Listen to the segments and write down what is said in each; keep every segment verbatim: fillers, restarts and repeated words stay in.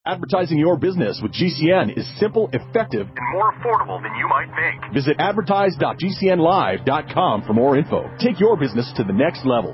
Advertising your business with G C N is simple, effective, and more affordable than you might think. Visit advertise dot g c n live dot com for more info. Take your business to the next level.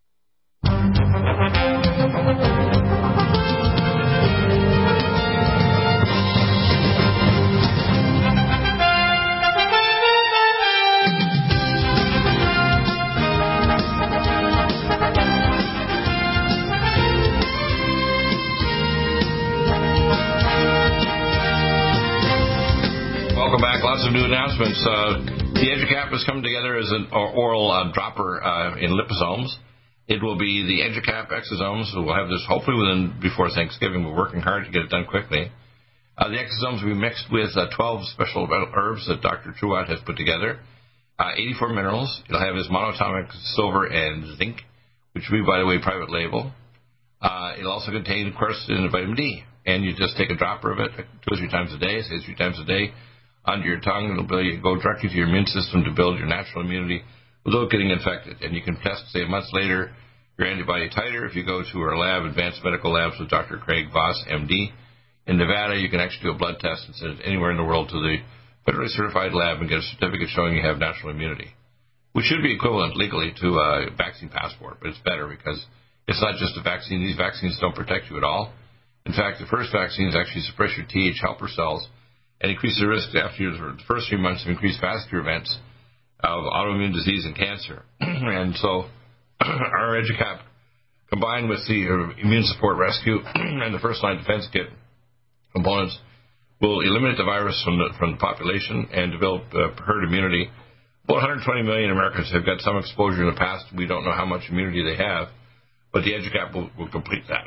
Welcome back. Lots of new announcements. Uh, the EduCap is coming together as an oral uh, dropper uh, in liposomes. It will be the EduCap exosomes. We'll have this hopefully within before Thanksgiving. We're working hard to get it done quickly. Uh, the exosomes will be mixed with uh, twelve special herbs that Doctor Truatt has put together. Uh, eighty-four minerals. It'll have his monatomic silver and zinc, which will be, by the way, private label. Uh, it'll also contain quercetin and vitamin D. And you just take a dropper of it two or three times a day, say three times a day, under your tongue. It'll go directly to your immune system to build your natural immunity without getting infected. And you can test, say, months later, your antibody titer. If you go to our lab, Advanced Medical Labs with Doctor Craig Voss, M D, in Nevada, you can actually do a blood test and send it anywhere in the world to the federally certified lab and get a certificate showing you have natural immunity, which should be equivalent legally to a vaccine passport, but it's better because it's not just a vaccine. These vaccines don't protect you at all. In fact, the first vaccines actually suppress your T H helper cells and increase the risk after your, the first three months of increased vascular events of autoimmune disease and cancer. And so our EduCap, combined with the immune support rescue and the first-line defense kit components, will eliminate the virus from the, from the population and develop uh, herd immunity. About one hundred twenty million Americans have got some exposure in the past. We don't know how much immunity they have, but the EduCap will, will complete that.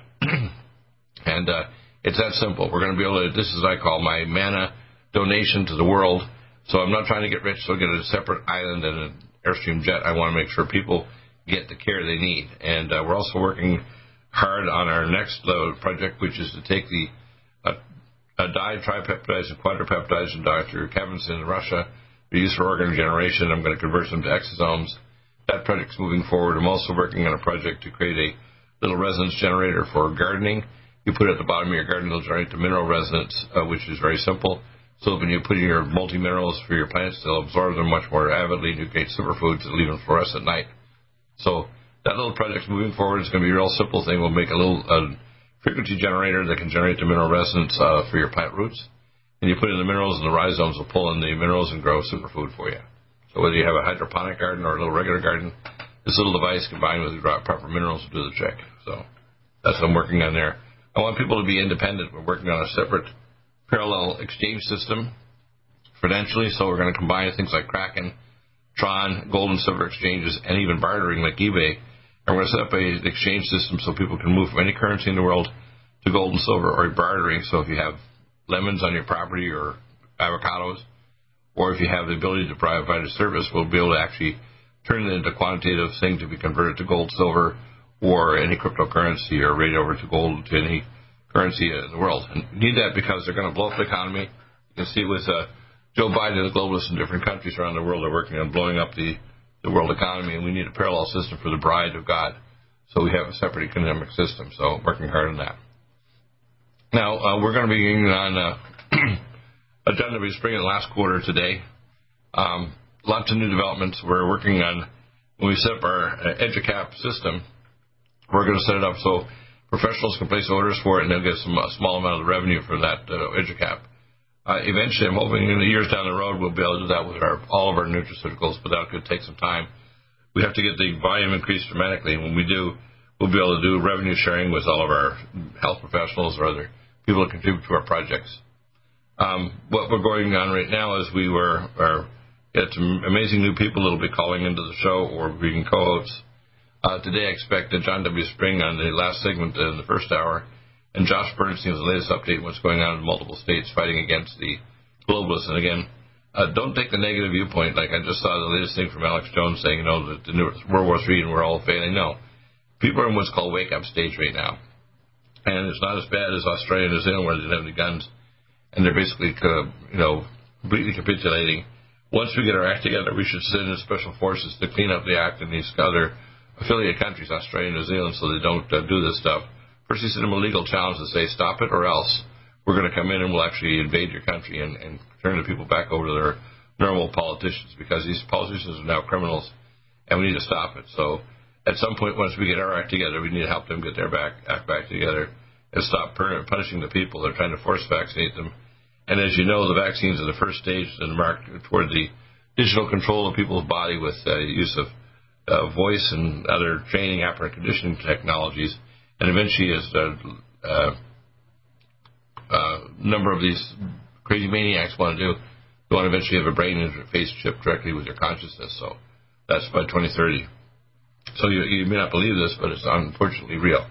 And uh, it's that simple. We're going to be able to, this is what I call my mana donation to the world. So I'm not trying to get rich, so I'll get a separate island and an Airstream jet. I want to make sure people get the care they need. And uh, we're also working hard on our next uh, project, which is to take the uh, uh, di-tripeptides and quadripeptides from Doctor Kevinson in Russia, they're used for organ regeneration. I'm going to convert them to exosomes. That project's moving forward. I'm also working on a project to create a little resonance generator for gardening. You put it at the bottom of your garden, it'll generate the mineral resonance, uh, which is very simple. So when you put in your multi-minerals for your plants, they'll absorb them much more avidly and you create superfoods that leave them fluoresce at night. So that little project's moving forward. It's going to be a real simple thing. We'll make a little uh, frequency generator that can generate the mineral resonance uh, for your plant roots. And you put in the minerals, and the rhizomes will pull in the minerals and grow superfood for you. So whether you have a hydroponic garden or a little regular garden, this little device combined with the proper minerals will do the trick. So that's what I'm working on there. I want people to be independent. We're working on a separate parallel exchange system financially, so we're going to combine things like Kraken, Tron, gold and silver exchanges, and even bartering like eBay. And we're going to set up an exchange system so people can move from any currency in the world to gold and silver or bartering. So if you have lemons on your property or avocados, or if you have the ability to provide a service, we'll be able to actually turn it into a quantitative thing to be converted to gold, silver, or any cryptocurrency, or rate over to gold to any currency in the world. And we need that because they're going to blow up the economy. You can see with uh, Joe Biden and the globalists in different countries around the world are working on blowing up the, the world economy, and we need a parallel system for the bride of God. So we have a separate economic system, so working hard on that. Now, uh, we're going to be getting on uh, agenda we spring in the last quarter today. Um, lots of new developments. We're working on, when we set up our uh, EduCap system, we're going to set it up so professionals can place orders for it, and they'll get some a small amount of the revenue for that uh, EduCap. Uh, eventually, I'm hoping in the years down the road, we'll be able to do that with our, all of our nutraceuticals, but that could take some time. We have to get the volume increased dramatically, and when we do, we'll be able to do revenue sharing with all of our health professionals or other people that contribute to our projects. Um, what we're going on right now is we were are, get some amazing new people that will be calling into the show or being co-hosts. Uh, today I expect uh, John W. Spring on the last segment in the first hour, and Josh Bernstein with the latest update on what's going on in multiple states fighting against the globalists. And again, uh, don't take the negative viewpoint. Like I just saw the latest thing from Alex Jones saying, you know, that the new World War Three and we're all failing. No. People are in what's called wake-up stage right now. And it's not as bad as Australia and New Zealand where they didn't have any guns. And they're basically, uh, you know, completely capitulating. Once we get our act together, we should send in special forces to clean up the act in these other affiliate countries, Australia and New Zealand, so they don't uh, do this stuff. First, you send them a legal challenge to say, stop it or else. we're going to come in and we'll actually invade your country and, and turn the people back over to their normal politicians, because these politicians are now criminals, and we need to stop it. So at some point, once we get our act together, we need to help them get their back, act back together and stop punishing the people that are trying to force vaccinate them. And as you know, the vaccines are the first stage in the mark toward the digital control of people's body with uh, use of uh, voice and other training, operant conditioning technologies. And eventually, as a uh, uh, number of these crazy maniacs want to do, they want to eventually have a brain interface chip directly with your consciousness. So that's by twenty thirty. So you, you may not believe this, but it's unfortunately real.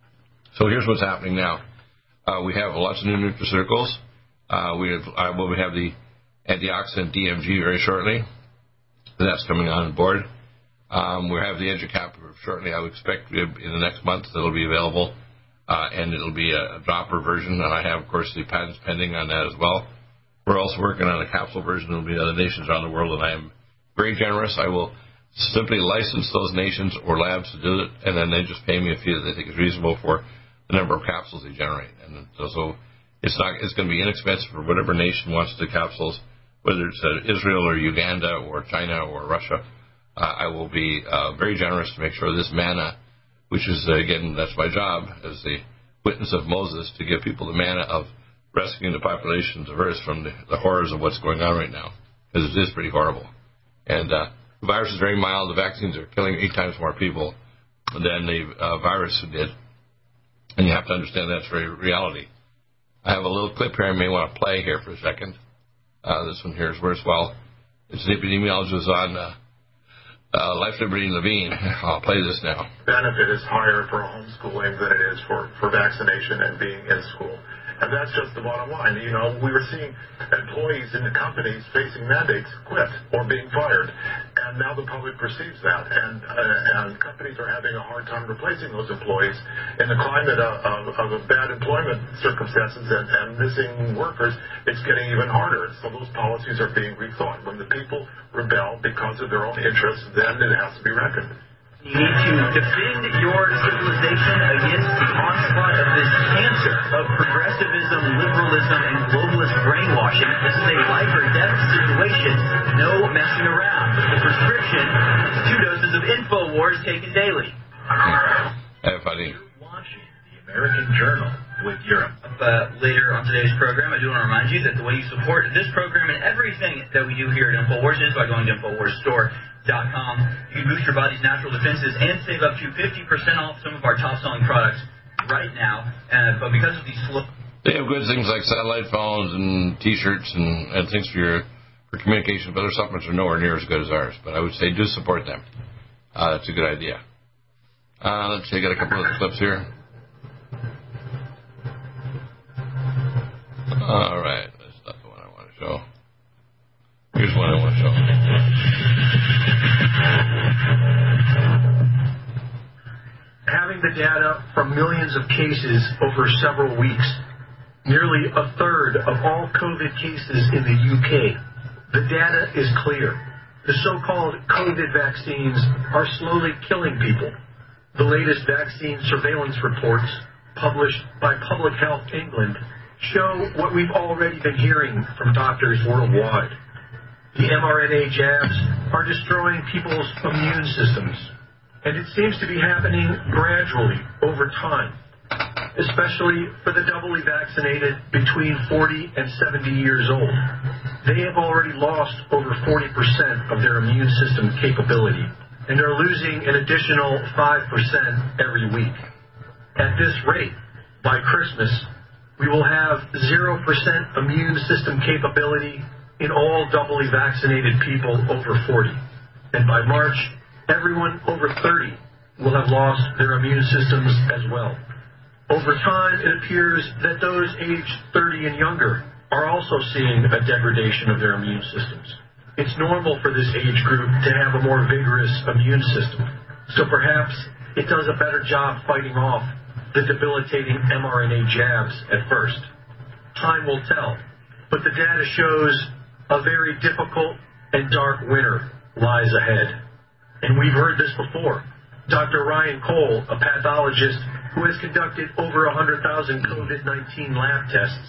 So here's what's happening now. Uh, we have lots of new nutraceuticals. Uh, we have, uh, well, we have the antioxidant D M G very shortly. That's coming on board. Um, we have the EduCap shortly. I would expect in the next month it'll be available, uh, and it'll be a, a dropper version. And I have, of course, the patents pending on that as well. We're also working on a capsule version. There will be other nations around the world, and I am very generous. I will simply license those nations or labs to do it, and then they just pay me a fee that they think is reasonable for the number of capsules they generate. And so, so it's not it's going to be inexpensive for whatever nation wants the capsules, whether it's uh, Israel or Uganda or China or Russia. Uh, I will be uh, very generous to make sure this manna, which is, uh, again, that's my job as the witness of Moses, to give people the manna of rescuing the populations of Earth from the, the horrors of what's going on right now, because it is pretty horrible. And uh, the virus is very mild. The vaccines are killing eight times more people than the uh, virus did. And you have to understand that's very reality. I have a little clip here I may want to play here for a second. Uh, this one here is worthwhile. It's an epidemiologist on uh, uh, Life, Liberty, and Levine. I'll play this now. Benefit is higher for homeschooling than it is for, for vaccination and being in school. And that's just the bottom line. You know, we were seeing employees in the companies facing mandates quit or being fired. And now the public perceives that. And uh, and companies are having a hard time replacing those employees. In the climate of, of, of bad employment circumstances and, and missing workers, it's getting even harder. So those policies are being rethought. When the people rebel because of their own interests, then it has to be reckoned. You need to defend your civilization against the onslaught of this cancer of progressivism, liberalism, and globalist brainwashing. This is a life or death situation. No messing around. The prescription is two doses of InfoWars taken daily. Hey, buddy. You're watching the American Journal with Europe. Uh, later on today's program, I do want to remind you that the way you support this program and everything that we do here at InfoWars is by going to InfoWars Store. Dot com. You can boost your body's natural defenses and save up to fifty percent off some of our top-selling products right now. Uh, but because of these slow... They have good things like satellite phones and T-shirts and, and things for your for communication, but their supplements are nowhere near as good as ours. But I would say do support them. Uh, that's a good idea. Uh, let's see, I got a couple of clips here. All right. That's not the one I want to show. Here's one I want to show. Having the data from millions of cases over several weeks, nearly a third of all COVID cases in the U K, the data is clear. The so-called COVID vaccines are slowly killing people. The latest vaccine surveillance reports, published by Public Health England, show what we've already been hearing from doctors worldwide. The mRNA jabs are destroying people's immune systems, and it seems to be happening gradually over time, especially for the doubly vaccinated between forty and seventy years old. They have already lost over forty percent of their immune system capability, and are losing an additional five percent every week. At this rate, by Christmas, we will have zero percent immune system capability in all doubly vaccinated people over forty. And by March, everyone over thirty will have lost their immune systems as well. Over time, it appears that those aged thirty and younger are also seeing a degradation of their immune systems. It's normal for this age group to have a more vigorous immune system, so perhaps it does a better job fighting off the debilitating mRNA jabs at first. Time will tell, but the data shows a very difficult and dark winter lies ahead. And we've heard this before. Doctor Ryan Cole, a pathologist who has conducted over one hundred thousand COVID nineteen lab tests,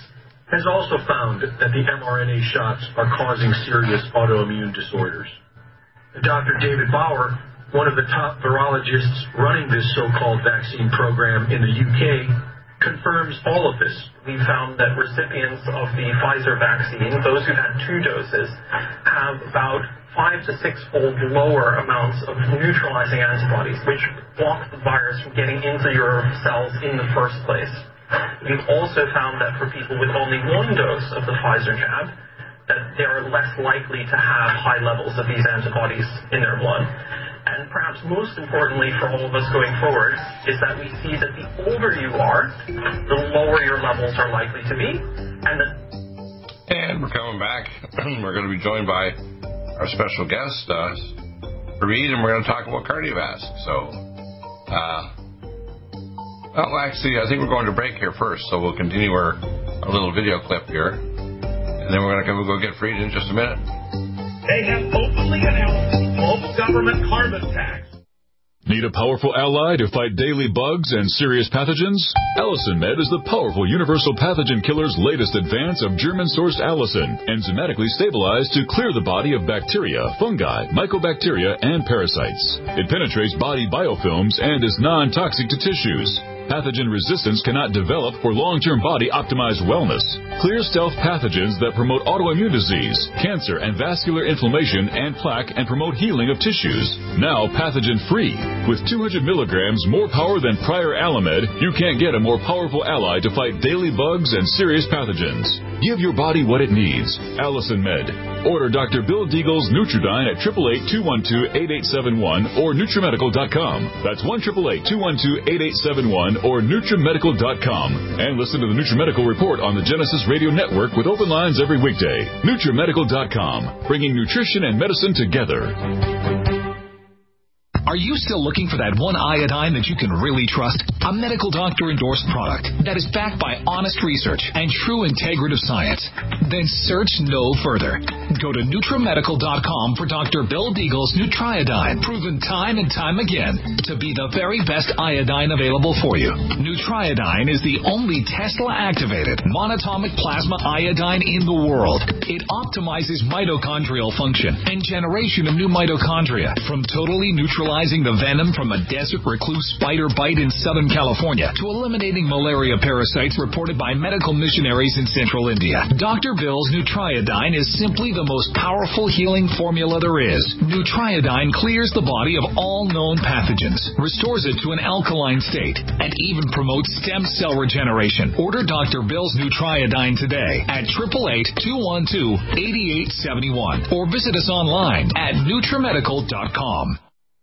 has also found that the mRNA shots are causing serious autoimmune disorders. Doctor David Bauer, one of the top virologists running this so-called vaccine program in the U K, confirms all of this. We found that recipients of the Pfizer vaccine, those who had two doses, have about five to six-fold lower amounts of neutralizing antibodies, which block the virus from getting into your cells in the first place. We've also found that for people with only one dose of the Pfizer jab, that they are less likely to have high levels of these antibodies in their blood. And perhaps most importantly for all of us going forward is that we see that the older you are, the lower your levels are likely to be. And, the and we're coming back. We're going to be joined by our special guest, uh, Reed, and we're going to talk about cardiovasc. So, uh, well, actually, I think we're going to break here first, so we'll continue our, our little video clip here. And then we're going to we'll go get Reed in just a minute. They have openly announced global government carbon tax. Need a powerful ally to fight daily bugs and serious pathogens? Allicin Med is the powerful universal pathogen killer's latest advance of German-sourced allicin, enzymatically stabilized to clear the body of bacteria, fungi, mycobacteria, and parasites. It penetrates body biofilms and is non-toxic to tissues. Pathogen resistance cannot develop for long-term body-optimized wellness. Clear stealth pathogens that promote autoimmune disease, cancer, and vascular inflammation and plaque and promote healing of tissues. Now pathogen-free. With two hundred milligrams more power than prior Alamed, you can't get a more powerful ally to fight daily bugs and serious pathogens. Give your body what it needs. Allicin Med. Order Doctor Bill Deagle's Nutridyne at eight eight eight, two one two, eight eight seven one or Nutrimedical dot com. That's one eight eight eight, two one two, eight eight seven one or Nutrimedical dot com. And listen to the Nutrimedical Report on the Genesis Radio Network with open lines every weekday. Nutrimedical dot com, bringing nutrition and medicine together. Are you still looking for that one iodine that you can really trust? A medical doctor-endorsed product that is backed by honest research and true integrative science? Then search no further. Go to Nutrimedical dot com for Doctor Bill Deagle's Nutriodine, proven time and time again to be the very best iodine available for you. Nutriodine is the only Tesla-activated monatomic plasma iodine in the world. It optimizes mitochondrial function and generation of new mitochondria from totally neutralizing the venom from a desert recluse spider bite in Southern California to eliminating malaria parasites reported by medical missionaries in central India. Doctor Bill's Nutriodine is simply the most powerful healing formula there is. Nutriodine clears the body of all known pathogens, restores it to an alkaline state, and even promotes stem cell regeneration. Order Doctor Bill's Nutriodine today at eight eight eight, two one two, eight eight seven one or visit us online at Nutrimedical dot com.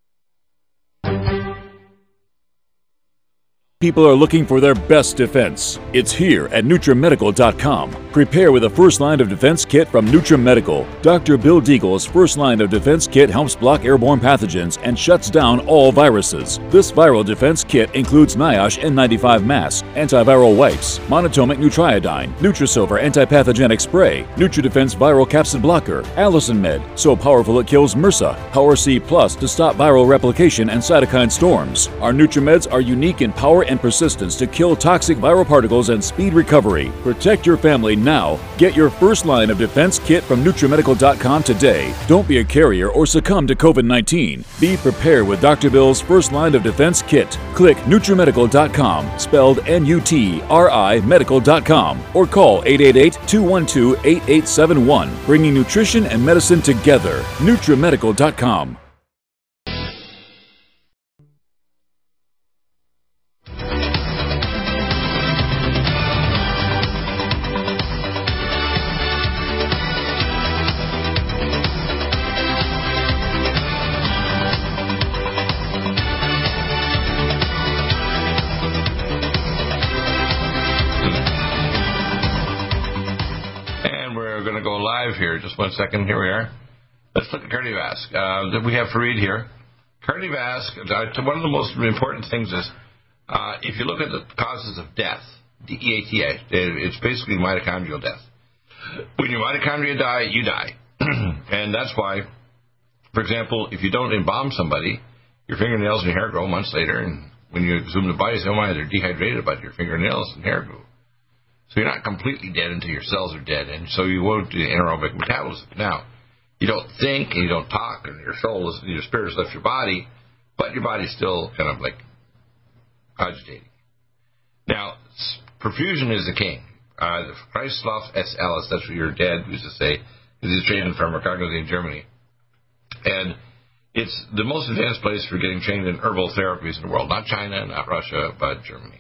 People are looking for their best defense. It's here at Nutrimedical dot com. Prepare with a first line of defense kit from Nutrimedical. Doctor Bill Deagle's first line of defense kit helps block airborne pathogens and shuts down all viruses. This viral defense kit includes NIOSH N ninety-five mask, antiviral wipes, monatomic Nutriodine, Nutrisilver antipathogenic spray, NutriDefense viral capsid blocker, Allicin Med, so powerful it kills MRSA, Power C Plus to stop viral replication and cytokine storms. Our NutriMeds are unique in power and persistence to kill toxic viral particles and speed recovery. Protect your family now. Get your first line of defense kit from Nutrimedical dot com today. Don't be a carrier or succumb to COVID nineteen. Be prepared with Doctor Bill's first line of defense kit. Click Nutrimedical dot com, spelled N U T R I medical dot com, or call eight eight eight, two one two, eight eight seven one, bringing nutrition and medicine together. Nutrimedical dot com. Here, just one second. Here we are. Let's look at cardiovasc. Uh, we have Fareed here. Cardiovasc, uh, one of the most important things is uh, if you look at the causes of death, D E A T A, it's basically mitochondrial death. When your mitochondria die, you die. And that's why, for example, if you don't embalm somebody, your fingernails and hair grow months later, and when you exhume the body, you say, oh my, they're dehydrated, but your fingernails and hair grew. So you're not completely dead until your cells are dead, and so you won't do anaerobic metabolism. Now, you don't think and you don't talk, and your soul is, your spirit has left your body, but your body's still kind of like cogitating. Now, perfusion is the king. Uh, Kreislauf S. Ellis, that's what your dad used to say, because he's trained in pharmacology in Germany. And it's the most advanced place for getting trained in herbal therapies in the world. Not China, not Russia, but Germany.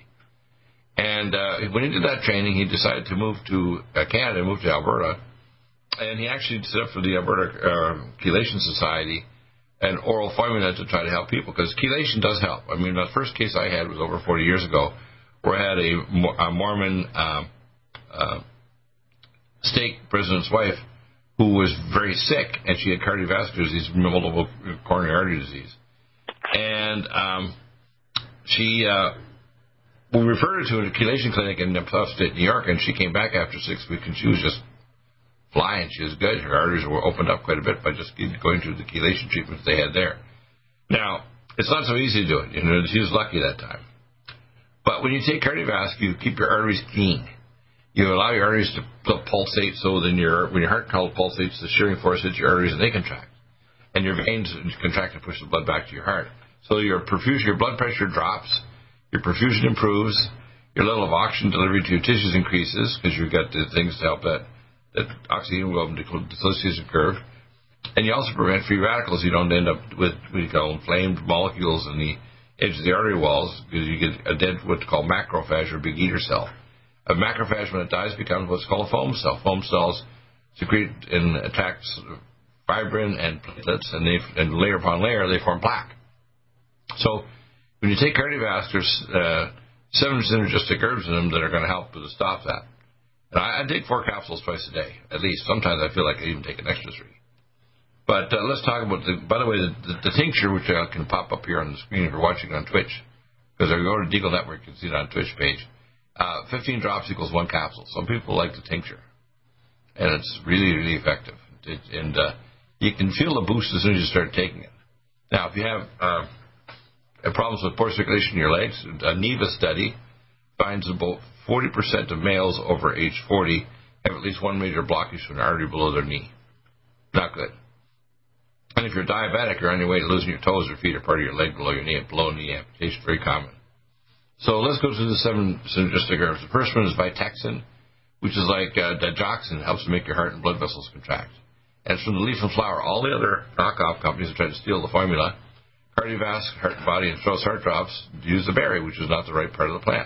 And uh, when he did that training, he decided to move to uh, Canada, move to Alberta. And he actually set up for the Alberta uh, Chelation Society an oral formula to try to help people, because chelation does help. I mean, the first case I had was over forty years ago, where I had a, a Mormon uh, uh, stake president's wife who was very sick, and she had cardiovascular disease, multiple coronary artery disease. And um, she, uh, we referred her to a chelation clinic in upstate New York, and she came back after six weeks, and she was just flying. She was good. Her arteries were opened up quite a bit by just going through the chelation treatments they had there. Now, it's not so easy to do it. You know, she was lucky that time. But when you take cardiovascular, you keep your arteries clean. You allow your arteries to pulsate, so then your when your heart pulsates, the shearing force hits your arteries and they contract. And your veins contract and push the blood back to your heart. So your perfusion, your blood pressure drops, your perfusion improves, your level of oxygen delivery to your tissues increases, because you've got the things to help that, that oxygen will dissociation curve. And you also prevent free radicals. You don't end up with what you call inflamed molecules in the edge of the artery walls, because you get a dead, what's called macrophage, or big eater cell. A macrophage, when it dies, becomes what's called a foam cell. Foam cells secrete and attacks fibrin and platelets, and, they, and layer upon layer, they form plaque. So when you take cardiovascular, uh, seven synergistic herbs in them that are going to help to stop that. And I, I take four capsules twice a day, at least. Sometimes I feel like I even take an extra three. But uh, let's talk about, the, by the way, the, the, the tincture, which uh, can pop up here on the screen if you're watching on Twitch, because if you go to Deagle Network, you can see it on Twitch page. Uh, fifteen drops equals one capsule. Some people like the tincture, and it's really, really effective. It, and uh, you can feel the boost as soon as you start taking it. Now, if you have uh, problems with poor circulation in your legs, a NEVA study finds about forty percent of males over age forty have at least one major blockage to an artery below their knee. Not good. And if you're diabetic, you're on your way to losing your toes or feet or part of your leg below your knee, below knee amputation, very common. So let's go through the seven synergistic herbs. The first one is Vitexin, which is like uh, digoxin, helps to make your heart and blood vessels contract. And it's from the leaf and flower. All the other knockoff companies have tried to steal the formula. Cardiovascular, Heart and Body, and Strauss Heart Drops use the berry, which is not the right part of the plant.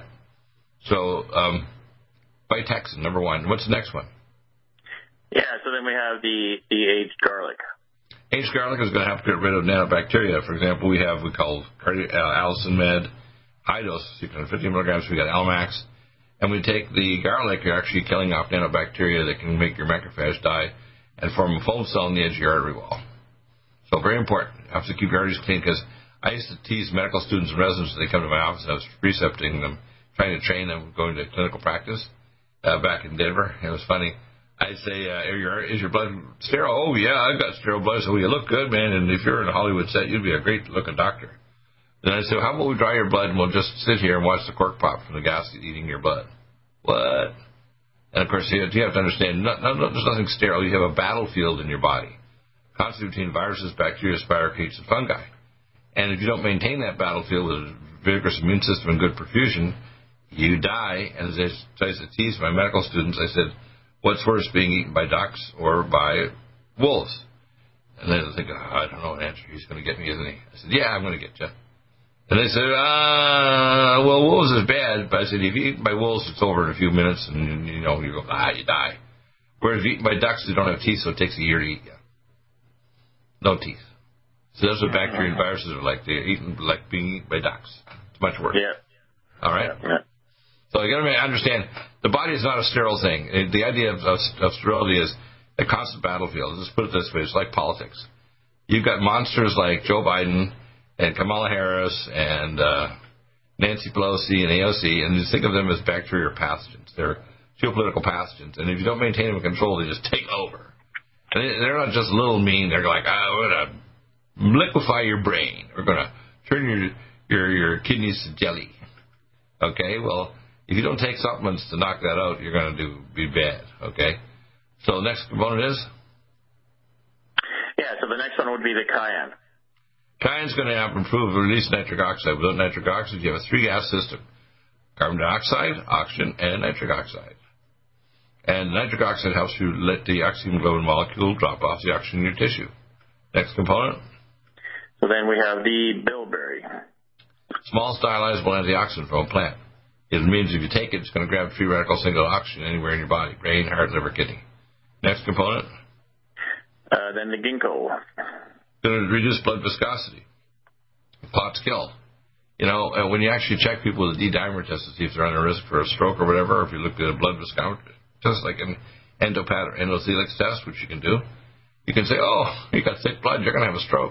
So um, Vitexin, number one. What's the next one? Yeah, so then we have the, the aged garlic. Aged garlic is going to help get rid of nanobacteria. For example, we have, we call cardi- uh, Allison Med, high dose, six hundred fifty milligrams. We got Almax. And we take the garlic, you're actually killing off nanobacteria that can make your macrophage die and form a foam cell on the edge of your artery wall. So very important. You have to keep your arteries clean, because I used to tease medical students and residents when they come to my office. I was precepting them, trying to train them, going to clinical practice uh, back in Denver. It was funny. I'd say, uh, are your, is your blood sterile? Oh, yeah, I've got sterile blood. So you look good, man. And if you're in a Hollywood set, you'd be a great-looking doctor. Then I said, how about we dry your blood and we'll just sit here and watch the cork pop from the gas eating your blood? What? And, of course, you have, you have to understand, not, not, there's nothing sterile. You have a battlefield in your body, constantly between viruses, bacteria, spirochetes, and fungi. And if you don't maintain that battlefield with a vigorous immune system and good perfusion, you die. And as I try to tease my medical students, I said, what's worse, being eaten by ducks or by wolves? And they think, oh, I don't know an answer. He's going to get me, isn't he? I said, yeah, I'm going to get you. And they said, uh, well, wolves is bad. But I said, if you're eaten by wolves, it's over in a few minutes, and, you know, you go, ah, you die. Whereas if you're eaten by ducks, they don't have teeth, so it takes a year to eat you. No teeth. So that's what bacteria and viruses are like. They're eaten like being eaten by ducks. It's much worse. Yeah. All right? Yeah. So you got to understand, the body is not a sterile thing. The idea of, of, of sterility is a constant battlefield. Let's put it this way. It's like politics. You've got monsters like Joe Biden and Kamala Harris and uh, Nancy Pelosi and A O C, and just think of them as bacteria pathogens. They're geopolitical pathogens. And if you don't maintain them in control, they just take over. And they're not just little mean. They're like, oh, we're going to liquefy your brain. We're going to turn your, your, your kidneys to jelly. Okay, well, If you don't take supplements to knock that out, you're going to do be bad, okay? So the next component is? Yeah, so the next one would be the cayenne. Cayenne's going to have improved release nitric oxide. Without nitric oxide, you have a three-gas system. Carbon dioxide, oxygen, and nitric oxide. And nitric oxide helps you let the oxyhemoglobin molecule drop off the oxygen in your tissue. Next component? So then we have the bilberry. Small stylizable antioxidant from a plant. It means if you take it, it's going to grab free radical single oxygen anywhere in your body, brain, heart, liver, kidney. Next component? Uh, then the ginkgo. Going to reduce blood viscosity. Clots kill. You know, uh, when you actually check people with a D-dimer test to see if they're under risk for a stroke or whatever, or if you look at a blood viscometry, just like an endopat or endothelic test, which you can do, you can say, oh, you got thick blood, you're going to have a stroke.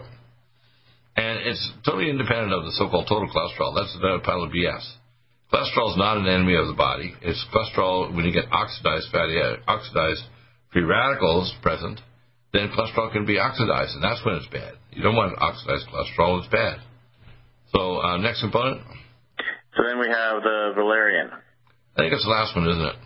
And it's totally independent of the so-called total cholesterol. That's a pile of B S. Cholesterol is not an enemy of the body. It's cholesterol when you get oxidized fatty, oxidized free radicals present, then cholesterol can be oxidized, and that's when it's bad. You don't want oxidized cholesterol, it's bad. So, uh, next component? So then we have the valerian. I think it's the last one, isn't it?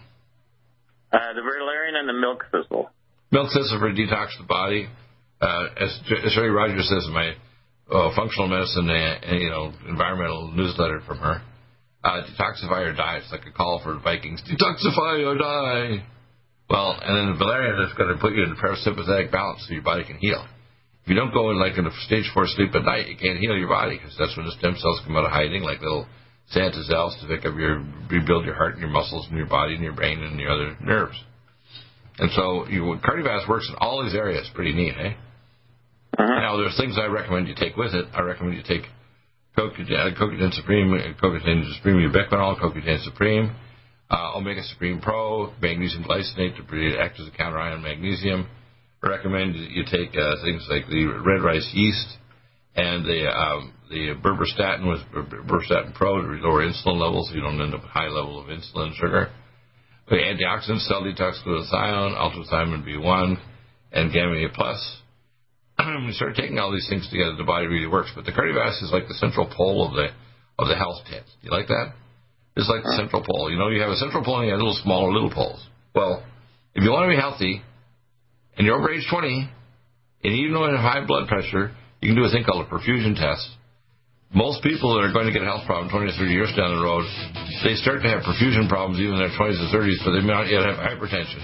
Uh, the valerian and the milk thistle. Milk thistle for detox the body. Uh, as, as Sherry Rogers says in my uh, functional medicine and, you know, environmental newsletter from her, uh, detoxify or die. It's like a call for the Vikings. Detoxify or die. Well, and then the valerian is going to put you in a parasympathetic balance so your body can heal. If you don't go in like in a stage four sleep at night, you can't heal your body because that's when the stem cells come out of hiding like little Santa cells to pick up your, rebuild your heart and your muscles and your body and your brain and your other nerves. And so you, cardiovascular works in all these areas. Pretty neat, eh? Uh-huh. Now, there's things I recommend you take with it. I recommend you take CoQ ten Supreme, CoQ ten Supreme ubiquinol, CoQ ten Supreme, uh, Omega Supreme Pro, magnesium glycinate to act as a counter-ion magnesium. I recommend you take uh, things like the red rice yeast and the um, the berberstatin with berberstatin Pro to lower insulin levels so you don't end up with high level of insulin and sugar. The antioxidants, cell detox glutathione, ultrathymine B one, and gamma A plus. When you start taking all these things together, the body really works. But the cardiovascular is like the central pole of the of the health tent. You like that? It's like the central pole. You know, you have a central pole and you have little smaller little poles. Well, if you want to be healthy and you're over age twenty, and even though you have high blood pressure, you can do a thing called a perfusion test. Most people that are going to get a health problem twenty or thirty years down the road, they start to have perfusion problems even in their twenties or thirties, but they may not yet have hypertension.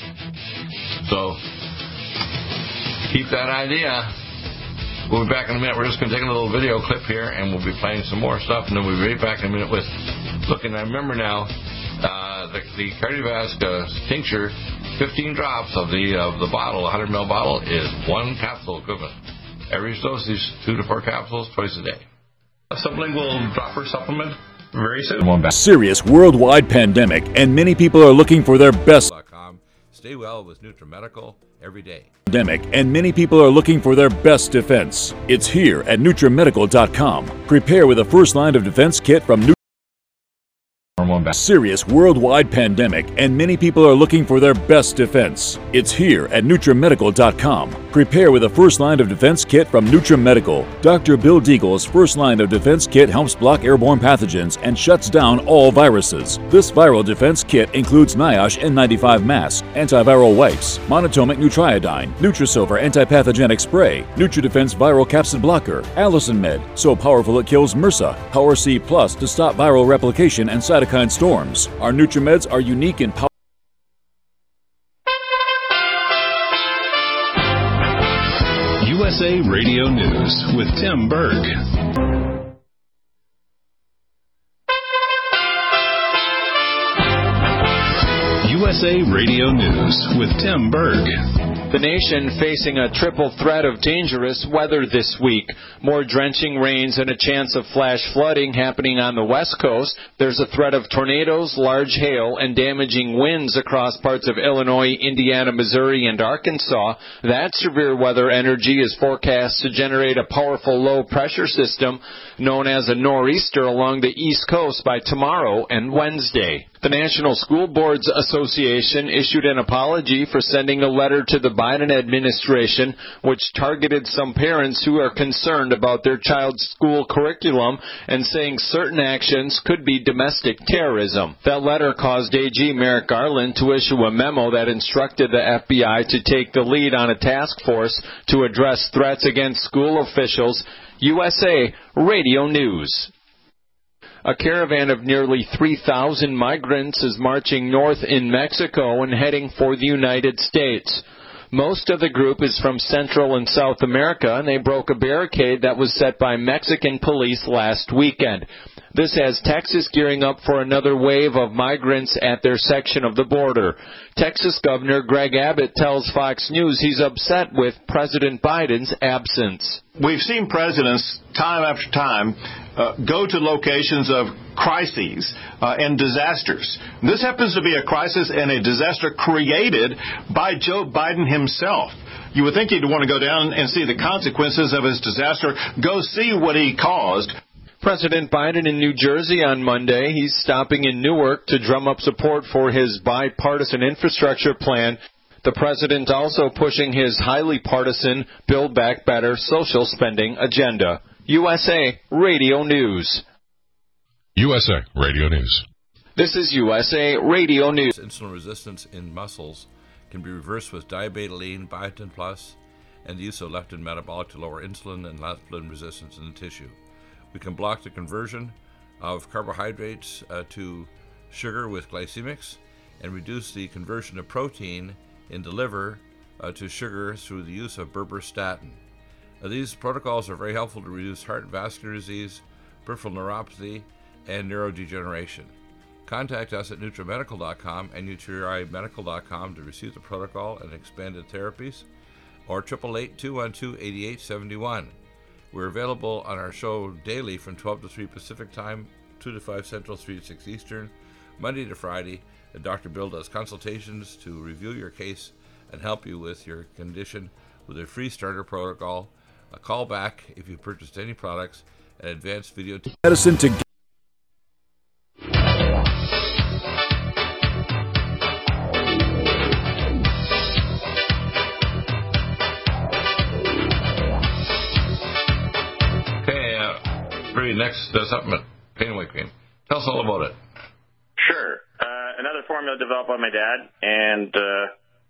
So keep that idea. We'll be back in a minute. We're just going to take a little video clip here, and we'll be playing some more stuff, and then we'll be right back in a minute with, look, and I remember now, uh, the, the cardiovascular tincture, fifteen drops of the of the bottle, one hundred milliliter bottle, is one capsule equivalent. Every dose is two to four capsules twice a day. A sublingual dropper supplement very soon. Serious worldwide pandemic, and many people are looking for their best. Stay well with NutriMedical every day. Pandemic, and many people are looking for their best defense. It's here at NutriMedical dot com. Prepare with a first line of defense kit from Nutri. Serious worldwide pandemic, and many people are looking for their best defense. It's here at NutriMedical dot com. Prepare with a first line of defense kit from NutriMedical. Doctor Bill Deagle's first line of defense kit helps block airborne pathogens and shuts down all viruses. This viral defense kit includes NIOSH N ninety-five mask, antiviral wipes, monatomic Nutriodine, Nutrisilver antipathogenic spray, NutriDefense viral capsid blocker, Allison Med, so powerful it kills MRSA, Power C Plus to stop viral replication and cytokine storms. Our NutriMeds are unique in power. U S A Radio News with Tim Berg. U S A Radio News with Tim Berg. The nation facing a triple threat of dangerous weather this week. More drenching rains and a chance of flash flooding happening on the west coast. There's a threat of tornadoes, large hail, and damaging winds across parts of Illinois, Indiana, Missouri, and Arkansas. That severe weather energy is forecast to generate a powerful low pressure system known as a nor'easter along the east coast by tomorrow and Wednesday. The National School Boards Association issued an apology for sending a letter to the Biden administration which targeted some parents who are concerned about their child's school curriculum and saying certain actions could be domestic terrorism. That letter caused A G Merrick Garland to issue a memo that instructed the F B I to take the lead on a task force to address threats against school officials. U S A Radio News. A caravan of nearly three thousand migrants is marching north in Mexico and heading for the United States. Most of the group is from Central and South America, and they broke a barricade that was set by Mexican police last weekend. This has Texas gearing up for another wave of migrants at their section of the border. Texas Governor Greg Abbott tells Fox News he's upset with President Biden's absence. We've seen presidents time after time uh, go to locations of crises uh, and disasters. This happens to be a crisis and a disaster created by Joe Biden himself. You would think he'd want to go down and see the consequences of his disaster, go see what he caused. President Biden in New Jersey on Monday. He's stopping in Newark to drum up support for his bipartisan infrastructure plan. The president also pushing his highly partisan Build Back Better social spending agenda. U S A Radio News. U S A Radio News. This is U S A Radio News. Insulin resistance in muscles can be reversed with diabetoline, biotin plus, and the use of leptin metabolic to lower insulin and leptin resistance in the tissue. We can block the conversion of carbohydrates uh, to sugar with glycemics and reduce the conversion of protein in the liver uh, to sugar through the use of berberstatin. Uh, these protocols are very helpful to reduce heart and vascular disease, peripheral neuropathy, and neurodegeneration. Contact us at NutriMedical dot com and Nutri Medical dot com to receive the protocol and expanded therapies, or eight eight eight, two one two, eight eight seven one. We're available on our show daily from twelve to three Pacific Time, two to five Central, three to six Eastern, Monday to Friday. And Doctor Bill does consultations to review your case and help you with your condition with a free starter protocol. A call back if you purchased any products, and advanced video t- medicine to next uh, supplement, pain away cream. Tell us all about it. Sure. Uh, another formula developed by my dad, and uh,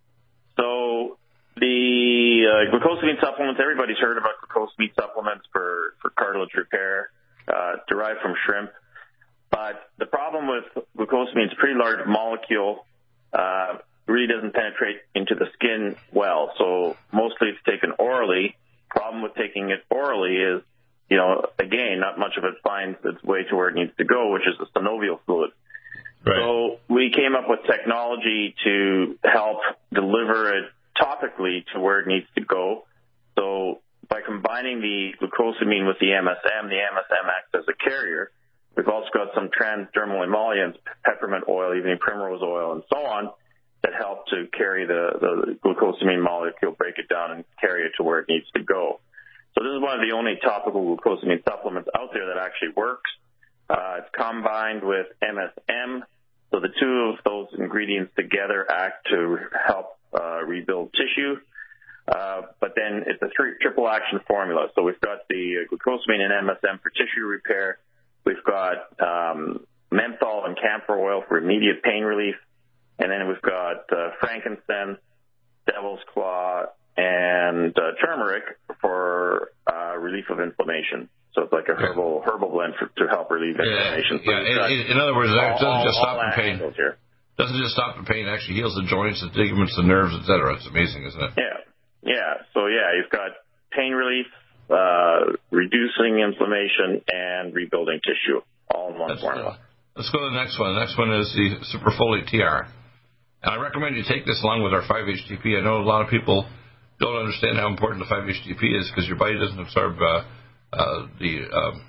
so the uh, glucosamine supplements, everybody's heard about glucosamine supplements for, for cartilage repair, uh, derived from shrimp. But the problem with glucosamine, it's a pretty large molecule, uh, really doesn't penetrate into the skin well. So mostly it's taken orally. Problem with taking it orally is, you know, again, not much of it finds its way to where it needs to go, which is the synovial fluid. Right. So we came up with technology to help deliver it topically to where it needs to go. So by combining the glucosamine with the M S M, the M S M acts as a carrier. We've also got some transdermal emollients, peppermint oil, even primrose oil, and so on, that help to carry the, the glucosamine molecule, break it down, and carry it to where it needs to go. So this is one of the only topical glucosamine supplements out there that actually works. Uh, it's combined with M S M. So the two of those ingredients together act to help uh, rebuild tissue. Uh, but then it's a tri- triple action formula. So we've got the uh, glucosamine and M S M for tissue repair. We've got um, menthol and camphor oil for immediate pain relief. And then we've got uh, frankincense, devil's claw, and uh, turmeric for uh, relief of inflammation. So it's like a herbal herbal blend for, to help relieve inflammation. Yeah, yeah. In, in other words, it doesn't all, just stop the pain. Here. Doesn't just stop the pain. It actually heals the joints, the ligaments, the nerves, et cetera. It's amazing, isn't it? Yeah, yeah. So yeah, you've got pain relief, uh, reducing inflammation, and rebuilding tissue all in one That's, formula. Uh, let's go to the next one. The next one is the Superfolate T R. And I recommend you take this along with our five H T P. I know a lot of people don't understand how important the five H T P is because your body doesn't absorb uh, uh, the um,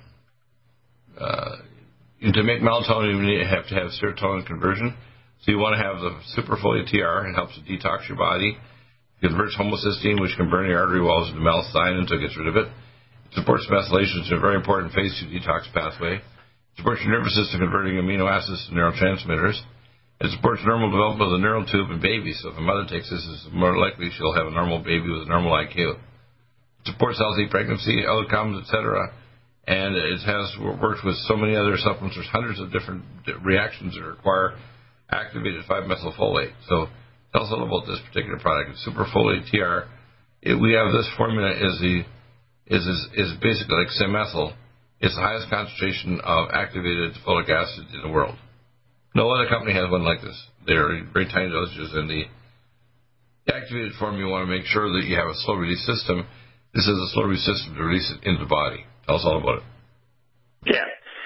uh, to make melatonin. You have to have serotonin conversion. So you want to have the Superfolate T R. It helps to detox your body. It converts homocysteine, which can burn your artery walls, into methionine, so it gets rid of it. It supports methylation. It's a very important phase two detox pathway. supports your nervous system converting amino acids to neurotransmitters. It supports normal development of the neural tube in babies. So if a mother takes this, it's more likely she'll have a normal baby with a normal I Q. It supports healthy pregnancy outcomes, et cetera. And it has worked with so many other supplements. There's hundreds of different reactions that require activated five methylfolate. So tell us a little about this particular product. It's Superfolate T R. It, we have this formula is the is is, is basically like Simethyl. It's the highest concentration of activated folic acid in the world. No other company has one like this. They're very tiny dosages, and the activated form, you want to make sure that you have a slow release system. This is a slow release system to release it into the body. Tell us all about it. Yeah.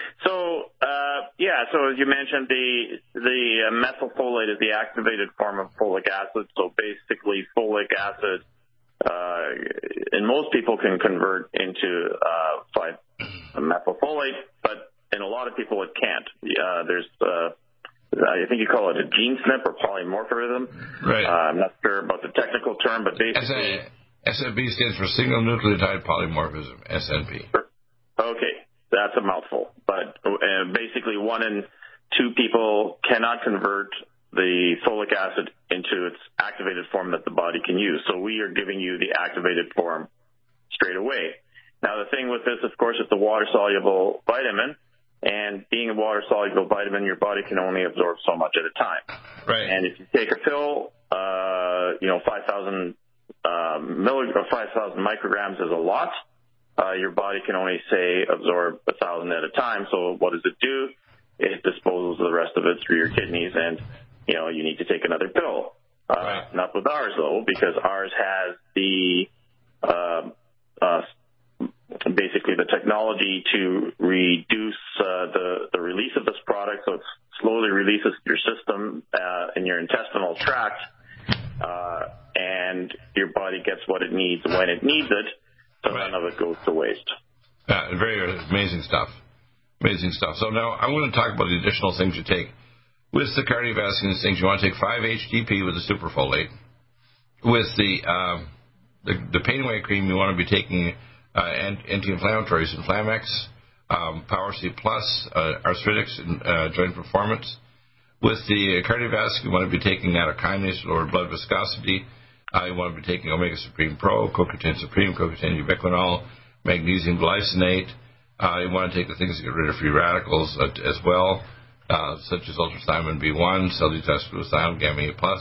So, uh, yeah, so as you mentioned, the the uh, methylfolate is the activated form of folic acid. So basically folic acid, uh, and most people can convert into uh, five methylfolate, but in a lot of people it can't. Uh, there's, uh, I think you call it a gene snip or polymorphism. Right. Uh, I'm not sure about the technical term, but basically... S N P stands for single nucleotide polymorphism, S N P. Okay, that's a mouthful. But uh, basically one in two people cannot convert the folic acid into its activated form that the body can use. So we are giving you the activated form straight away. Now, the thing with this, of course, it's a water-soluble vitamin, and being a water-soluble vitamin, your body can only absorb so much at a time. Right. And if you take a pill, uh, you know, five thousand uh, milli- or five thousand micrograms is a lot. Uh, your body can only, say, absorb one thousand at a time. So what does it do? It disposes of the rest of it through your kidneys, and, you know, you need to take another pill. Uh, right. Not with ours, though, because ours has the uh, uh, basically the technology to reduce uh, the, the release of this product, so it slowly releases your system uh, in your intestinal tract, uh, and your body gets what it needs when it needs it, so right. none of it goes to waste. Yeah, very amazing stuff. Amazing stuff. So now I'm going to talk about the additional things you take. With the cardiovascular things, you want to take five H T P with the superfolate. With the, uh, the, the pain away cream, you want to be taking Uh, anti-inflammatories, Inflamex, um, Power C Plus, uh, Arthritis, and uh, Joint Performance. With the cardiovascular, you want to be taking nattokinase, lower blood viscosity. Uh, you want to be taking Omega Supreme Pro, CoQ ten Supreme, CoQ ten Ubiquinol, Magnesium Glycinate. Uh, you want to take the things that get rid of free radicals uh, as well, uh, such as ultrathymine B one, Cell-Detox-Glutathione, Gamma A plus,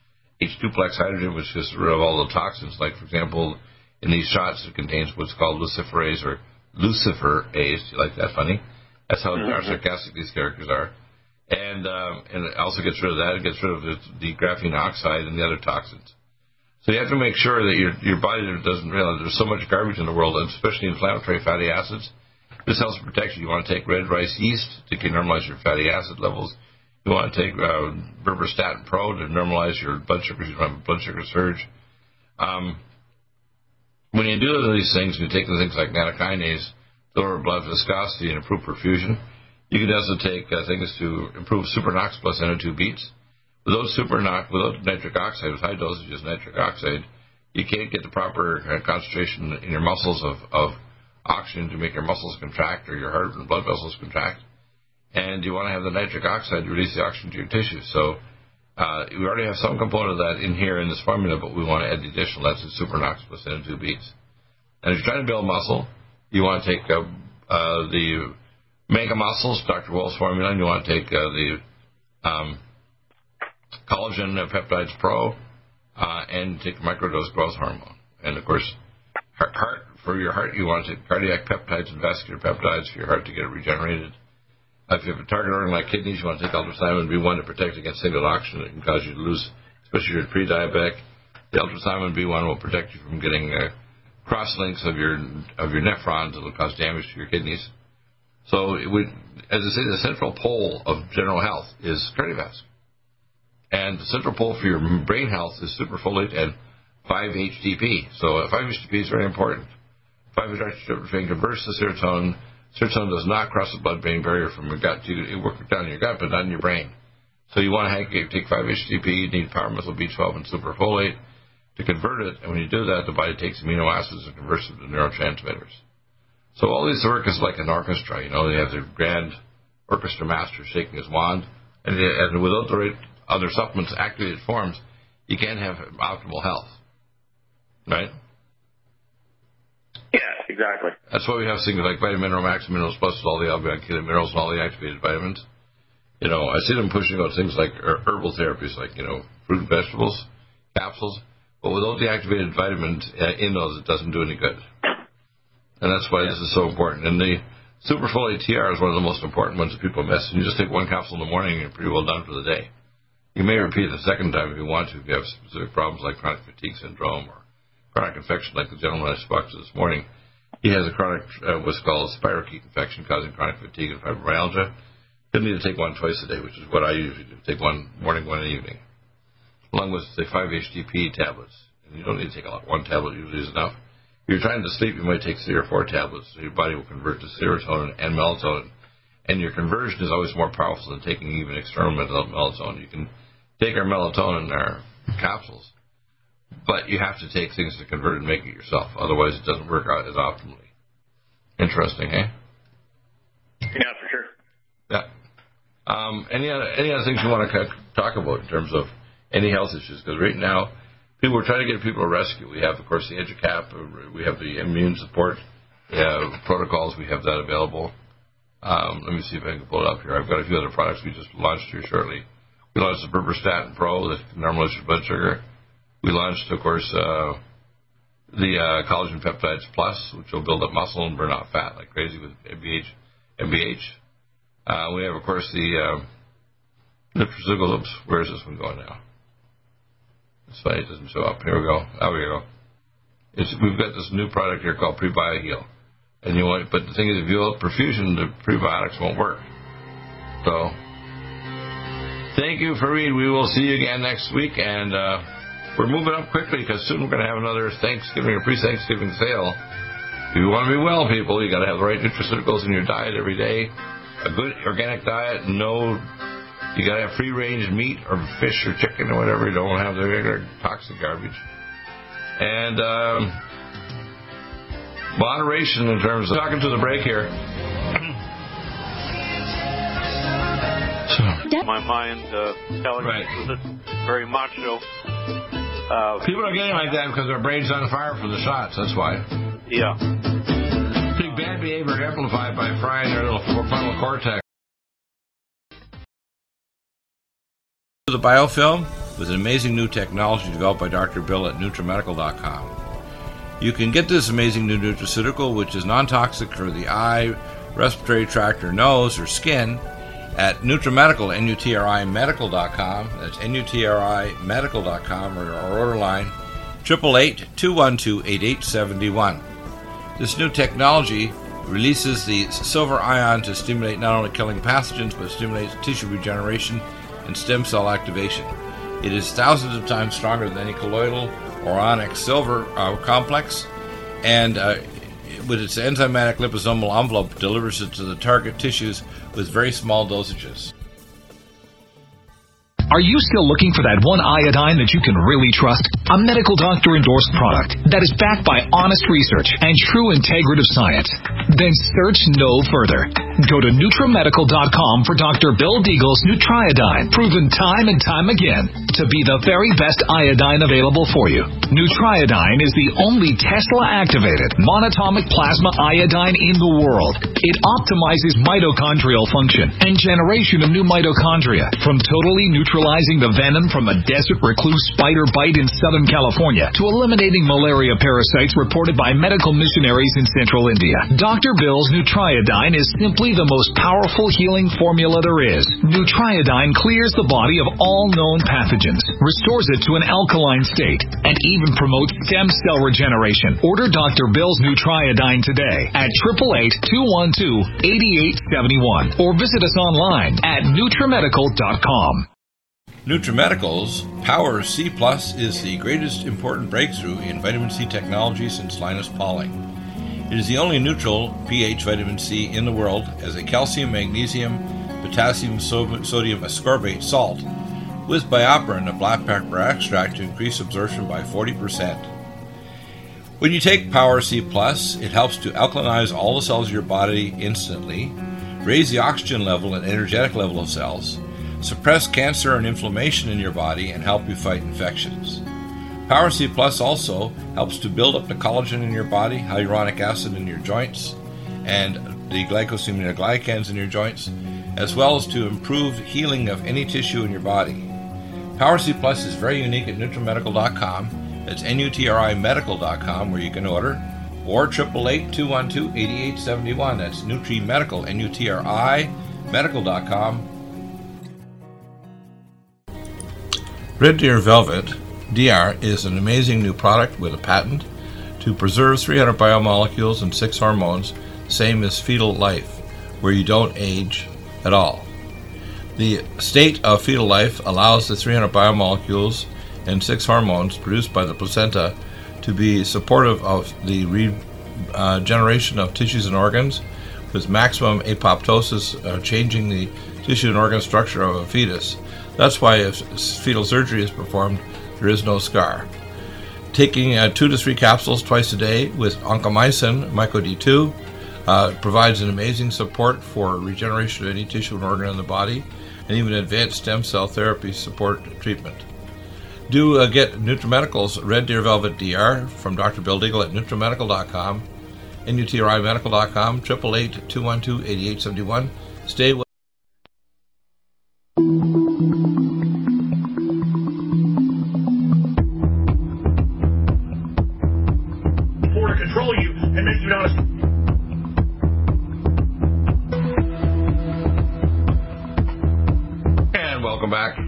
H two plex hydrogen, which gets rid of all the toxins, like, for example, in these shots, it contains what's called luciferase or luciferase. You like that? Funny. That's how mm-hmm. sarcastic these characters are. And um, and it also gets rid of that. It gets rid of the, the graphene oxide and the other toxins. So you have to make sure that your your body doesn't realize there's so much garbage in the world, and especially inflammatory fatty acids. This helps protect you. You want to take red rice yeast to normalize your fatty acid levels. You want to take uh, Berberstatin Pro to normalize your blood sugars. You don't have a blood sugar surge. Um, When you do these things, you take the things like nattokinase, lower blood viscosity, and improve perfusion. You can also take uh, things to improve supernox plus N O two beats. Without supernox, without nitric oxide, with high dosages of nitric oxide, you can't get the proper uh, concentration in your muscles of, of oxygen to make your muscles contract or your heart and blood vessels contract. And you want to have the nitric oxide to release the oxygen to your tissues. So Uh, we already have some component of that in here in this formula, but we want to add the additional. That's the supernox plus N O two beats. And if you're trying to build muscle, you want to take uh, uh, the Mega Muscles, Doctor Well's formula, and you want to take uh, the um, Collagen Peptides Pro, uh, and take the microdose growth hormone. And, of course, heart, heart for your heart, you want to take cardiac peptides and vascular peptides for your heart to get it regenerated. If you have a target organ like kidneys, you want to take ultrathymine B one to protect against single oxygen that can cause you to lose, especially if you're pre-diabetic. The ultrathymine B one will protect you from getting uh, cross-links of your of your nephrons that will cause damage to your kidneys. So, it would, as I say, the central pole of general health is cardiovascular. And the central pole for your brain health is superfolate and five H T P. So, five H T P is very important. five H T P converts to serotonin. Serotonin does not cross the blood-brain barrier from your gut. It works down in your gut, but not in your brain. So you want to take five H T P, you need power methyl B twelve and superfolate to convert it. And when you do that, the body takes amino acids and converts them to neurotransmitters. So all this work is like an orchestra. You know, they have their grand orchestra master shaking his wand. And, and without the right other supplements, activated forms, you can't have optimal health. Right? Yeah, exactly. That's why we have things like Vitamin Mineral Max, Minerals Plus, all the albumin minerals and all the activated vitamins. You know, I see them pushing out things like herbal therapies, like, you know, fruit and vegetables, capsules. But without the activated vitamins in those, it doesn't do any good. And that's why this is so important. And the Superfull A T R is one of the most important ones that people miss. And you just take one capsule in the morning and you're pretty well done for the day. You may repeat it a second time if you want to, if you have specific problems like chronic fatigue syndrome or chronic infection like the gentleman I spoke to this morning. He has a chronic, uh, what's called spirochete infection causing chronic fatigue and fibromyalgia. He'll need to take one twice a day, which is what I usually do. Take one morning, one evening. Along with, say, five H T P tablets. And you don't need to take a lot. One tablet usually is enough. If you're trying to sleep, you might take three or four tablets, so your body will convert to serotonin and melatonin. And your conversion is always more powerful than taking even external melatonin. You can take our melatonin in our capsules, but you have to take things to convert and make it yourself. Otherwise, it doesn't work out as optimally. Interesting, eh? Yeah, for sure. Yeah. Um, any other any other things you want to talk about in terms of any health issues? Because right now, people are trying to get people to rescue. We have, of course, the EduCap. We have the immune support uh, protocols. We have that available. Um, let me see if I can pull it up here. I've got a few other products we just launched here shortly. We launched the Berberstatin Pro that normalizes your blood sugar. We launched, of course, uh, the uh, Collagen Peptides Plus, which will build up muscle and burn out fat like crazy with M B H. M B H. Uh, we have, of course, the uh, nutraceuticals. Oops, where is this one going now? It's funny, it doesn't show up. Here we go. There we go. It's, we've got this new product here called PreBioHeal. And you want, but the thing is, if you have perfusion, the prebiotics won't work. So, thank you, Fareed. We will see you again next week. And uh, we're moving up quickly because soon we're going to have another Thanksgiving or pre-Thanksgiving sale. If you want to be well, people, you got to have the right nutraceuticals in your diet every day. A good organic diet. No, you got to have free-range meat or fish or chicken or whatever. You don't have the regular toxic garbage. And um, moderation in terms of talking to the break here. So. My mind uh, telling right. me it's very macho. Uh, People are getting like that because their brain's on fire from the shots. That's why. Yeah. Big bad behavior amplified by frying their little frontal cortex. The biofilm was an amazing new technology developed by Doctor Bill at NutriMedical dot com. You can get this amazing new nutraceutical, which is non-toxic for the eye, respiratory tract, or nose, or skin, at NutriMedical, N U T R I Medical dot com. That's N U T R I Medical dot com, or our order line, eight eight eight, two one two, eight eight seven one. This new technology releases the silver ion to stimulate not only killing pathogens, but stimulates tissue regeneration and stem cell activation. It is thousands of times stronger than any colloidal or onyx silver uh, complex, and uh, with its enzymatic liposomal envelope, delivers it to the target tissues with very small dosages. Are you still looking for that one iodine that you can really trust? A medical doctor endorsed product that is backed by honest research and true integrative science? Then search no further. Go to NutriMedical dot com for Doctor Bill Deagle's Nutriodine, proven time and time again to be the very best iodine available for you. Nutriodine is the only Tesla-activated monatomic plasma iodine in the world. It optimizes mitochondrial function and generation of new mitochondria, from totally neutralizing the venom from a desert recluse spider bite in Southern California to eliminating malaria parasites reported by medical missionaries in Central India. Doctor Bill's Nutriodine is simply the most powerful healing formula there is. Nutriodine clears the body of all known pathogens, restores it to an alkaline state, and even promotes stem cell regeneration. Order Doctor Bill's Nutriodine today at eight eight eight, two one two, eight eight seven one or visit us online at NutriMedical dot com. NutriMedical's Power C Plus is the greatest important breakthrough in vitamin C technology since Linus Pauling. It is the only neutral pH vitamin C in the world as a calcium, magnesium, potassium, sodium ascorbate salt with BioPerine, a black pepper extract, to increase absorption by forty percent. When you take Power C Plus, it helps to alkalinize all the cells of your body instantly, raise the oxygen level and energetic level of cells, suppress cancer and inflammation in your body, and help you fight infections. Power C Plus also helps to build up the collagen in your body, hyaluronic acid in your joints, and the glycosaminoglycans in your joints, as well as to improve healing of any tissue in your body. Power C Plus is very unique at NutriMedical dot com. It's N U T R I medical dot com where you can order, or eight eight eight, two one two, eight eight seven one. That's NutriMedical, N U T R I medical dot com. Red Deer Velvet D R is an amazing new product with a patent to preserve three hundred biomolecules and six hormones, same as fetal life, where you don't age at all. The state of fetal life allows the three hundred biomolecules and six hormones produced by the placenta to be supportive of the regeneration uh, of tissues and organs, with maximum apoptosis, uh, changing the tissue and organ structure of a fetus. That's why if fetal surgery is performed, there is no scar. Taking uh, two to three capsules twice a day with oncomycin, Myco D two, uh, provides an amazing support for regeneration of any tissue and organ in the body, and even advanced stem cell therapy support treatment. Do uh, get NutriMedical's Red Deer Velvet D R from Doctor Bill Deagle at NutriMedical dot com, N U T R I medical dot com, eight eight eight, two one two, eight eight seven one. Stay with to control you and make you not a... Welcome back.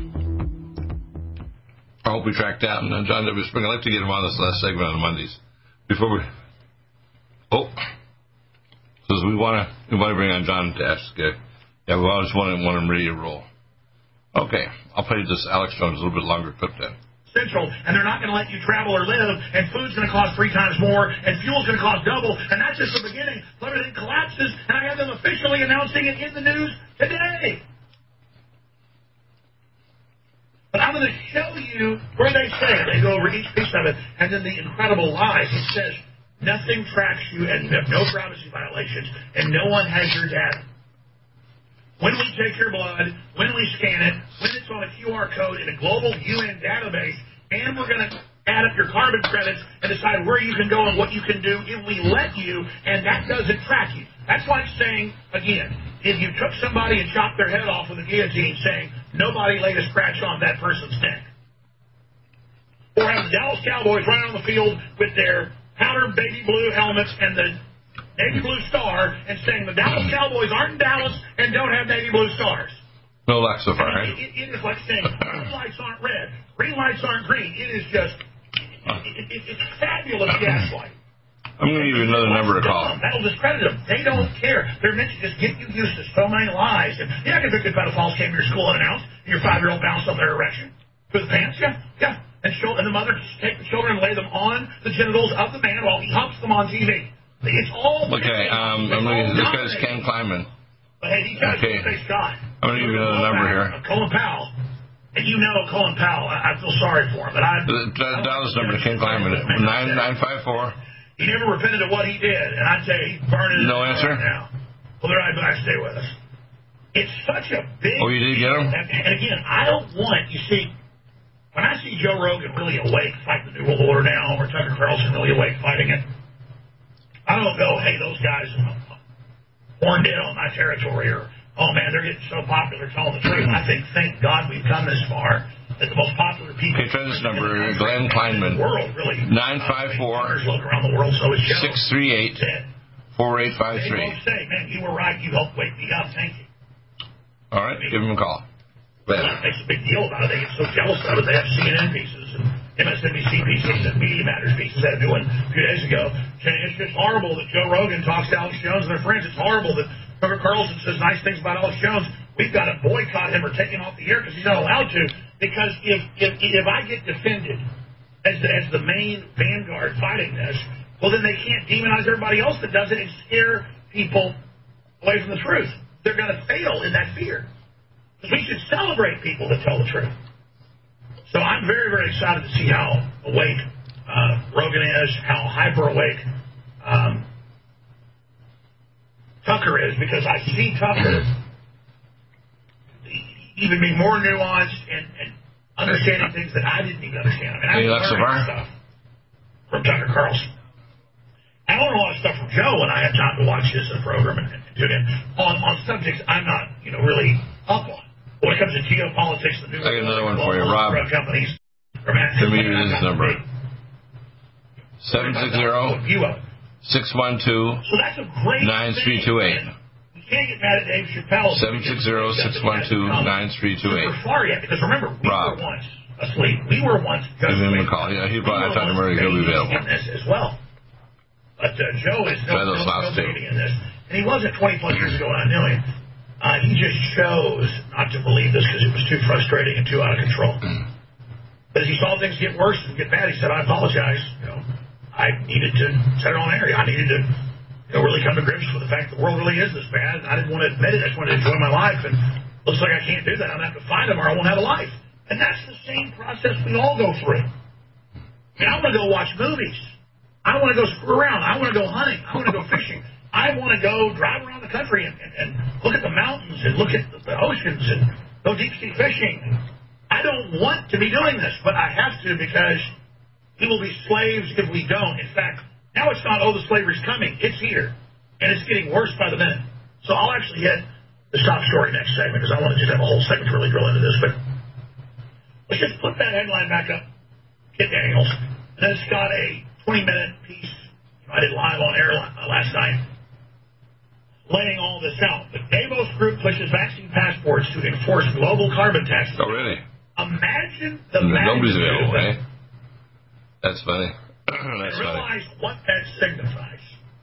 I hope we tracked down uh, John W. Spring. I'd like to get him on this last segment on Mondays. Before we... Oh. Says we want to we want to bring on John to ask. Uh, yeah, we just want him, want him ready to roll. Okay. I'll play this Alex Jones a little bit longer clip then. Central, and they're not going to let you travel or live, and food's going to cost three times more, and fuel's going to cost double, and that's just the beginning. Everything collapses, and I have them officially announcing it in the news today. But I'm going to show you where they say it. They go over each piece of it, and then the incredible lies. It says, nothing tracks you, and you have no privacy violations, and no one has your data. When we take your blood, when we scan it, when it's on a Q R code in a global U N database, and we're going to add up your carbon credits and decide where you can go and what you can do if we let you, and that doesn't track you. That's like saying, again, if you took somebody and chopped their head off with a guillotine, saying, nobody laid a scratch on that person's neck. Or have the Dallas Cowboys running on the field with their powder baby blue helmets and the navy blue star, and saying the Dallas Cowboys aren't in Dallas and don't have navy blue stars. No luck so far, right? It, it is like saying green lights aren't red, green lights aren't green. It is just, it, it, it's fabulous gaslight. I'm going to give you another number to call. That'll discredit them. They don't care. They're meant to just get you used to so many lies. And you're not convicted pedophiles came to your school unannounced, and your five-year-old bounced on their erection with pants. Yeah, yeah. And, show, and the mother take the children and lay them on the genitals of the man while he humps them on T V. It's all... Okay, um, I'm going to... This guy's Ken Kleinman. But hey, these guys okay. will say Scott. I'm going to give you another number here. Colin Powell. And you know Colin Powell. I, I feel sorry for him, but I... The Dallas number to Ken Kleinman, nine nine five four. He never repented of what he did, and I tell you, he's burning no his answer? Right now. Well, they're right back. Stay with us. It's such a big... Oh, you did get him? And, and again, I don't want... You see, when I see Joe Rogan really awake fighting the New World Order now, or Tucker Carlson really awake fighting it, I don't go, hey, those guys horned in on my territory, or, oh, man, they're getting so popular telling the truth. I think, thank God we've come this far. That the most popular people... Okay, try this number, Glenn Kleinman. World, really. nine five four, six three eight, four eight five three. They both say, man, you were right. You helped wake me up. Thank you. All right, give him a call. Well, it makes a big deal about it. They get so jealous of it. They have C N N pieces and M S N B C pieces and Media Matters pieces. They had a new one a few days ago. It's just horrible that Joe Rogan talks to Alex Jones and their friends. It's horrible that Tucker Carlson says nice things about Alex Jones. We've got to boycott him or take him off the air because he's not allowed to. Because if if, if I get defended as the, as the main vanguard fighting this, well, then they can't demonize everybody else that does it and scare people away from the truth. They're going to fail in that fear. Because we should celebrate people that tell the truth. So I'm very, very excited to see how awake uh, Rogan is, how hyper awake um, Tucker is, because I see Tucker even be more nuanced and, and understanding things that I didn't even understand. I mean, I Any luck so far? stuff from Tucker Carlson. I learned a lot of stuff from Joe when I had time to watch his program and, and tune in on, on subjects I'm not, you know, really up on. When it comes to geopolitics, the new I got another one for you, Rob. drug companies. Send me his number. seven six zero, six one two, So that's a great nine three two eight. You can't get mad at Dave Chappelle. seven six zero, six one two, nine three two eight. Super far yet, because remember, we Rob. were once asleep. We were once just Give him a asleep. call. Yeah, he, We I were thought him once already going to be babying available. in this as well. But uh, Joe is no, Try no, those no last two. baby in this. And he wasn't twenty plus years ago when I knew him. Uh, he just chose not to believe this because it was too frustrating and too out of control. But as he saw things get worse and get bad, he said, I apologize. You know, I needed to set it on air. I needed to you know, really come to grips with the fact the world really is this bad. I didn't want to admit it. I just wanted to enjoy my life. And looks like I can't do that. I'm going to have to find him or I won't have a life. And that's the same process we all go through. I mean, I want to go watch movies. I want to go screw around. I want to go hunting. I want to go fishing. I want to go drive around the country and, and, and look at the mountains and look at the oceans and go deep sea fishing. I don't want to be doing this, but I have to because we will be slaves if we don't. In fact, now it's not, oh, the slavery's coming. It's here. And it's getting worse by the minute. So I'll actually hit the top story next segment because I want to just have a whole segment to really drill into this. But let's just put that headline back up. Kit Daniels. And then it's got a twenty-minute piece I did live on air last night laying all this out. The Davos Group pushes vaccine passports to enforce global carbon taxes. Oh, really? Imagine the Nobody's magnitude available, of eh? that. That's funny. That's I funny. realize what that signifies.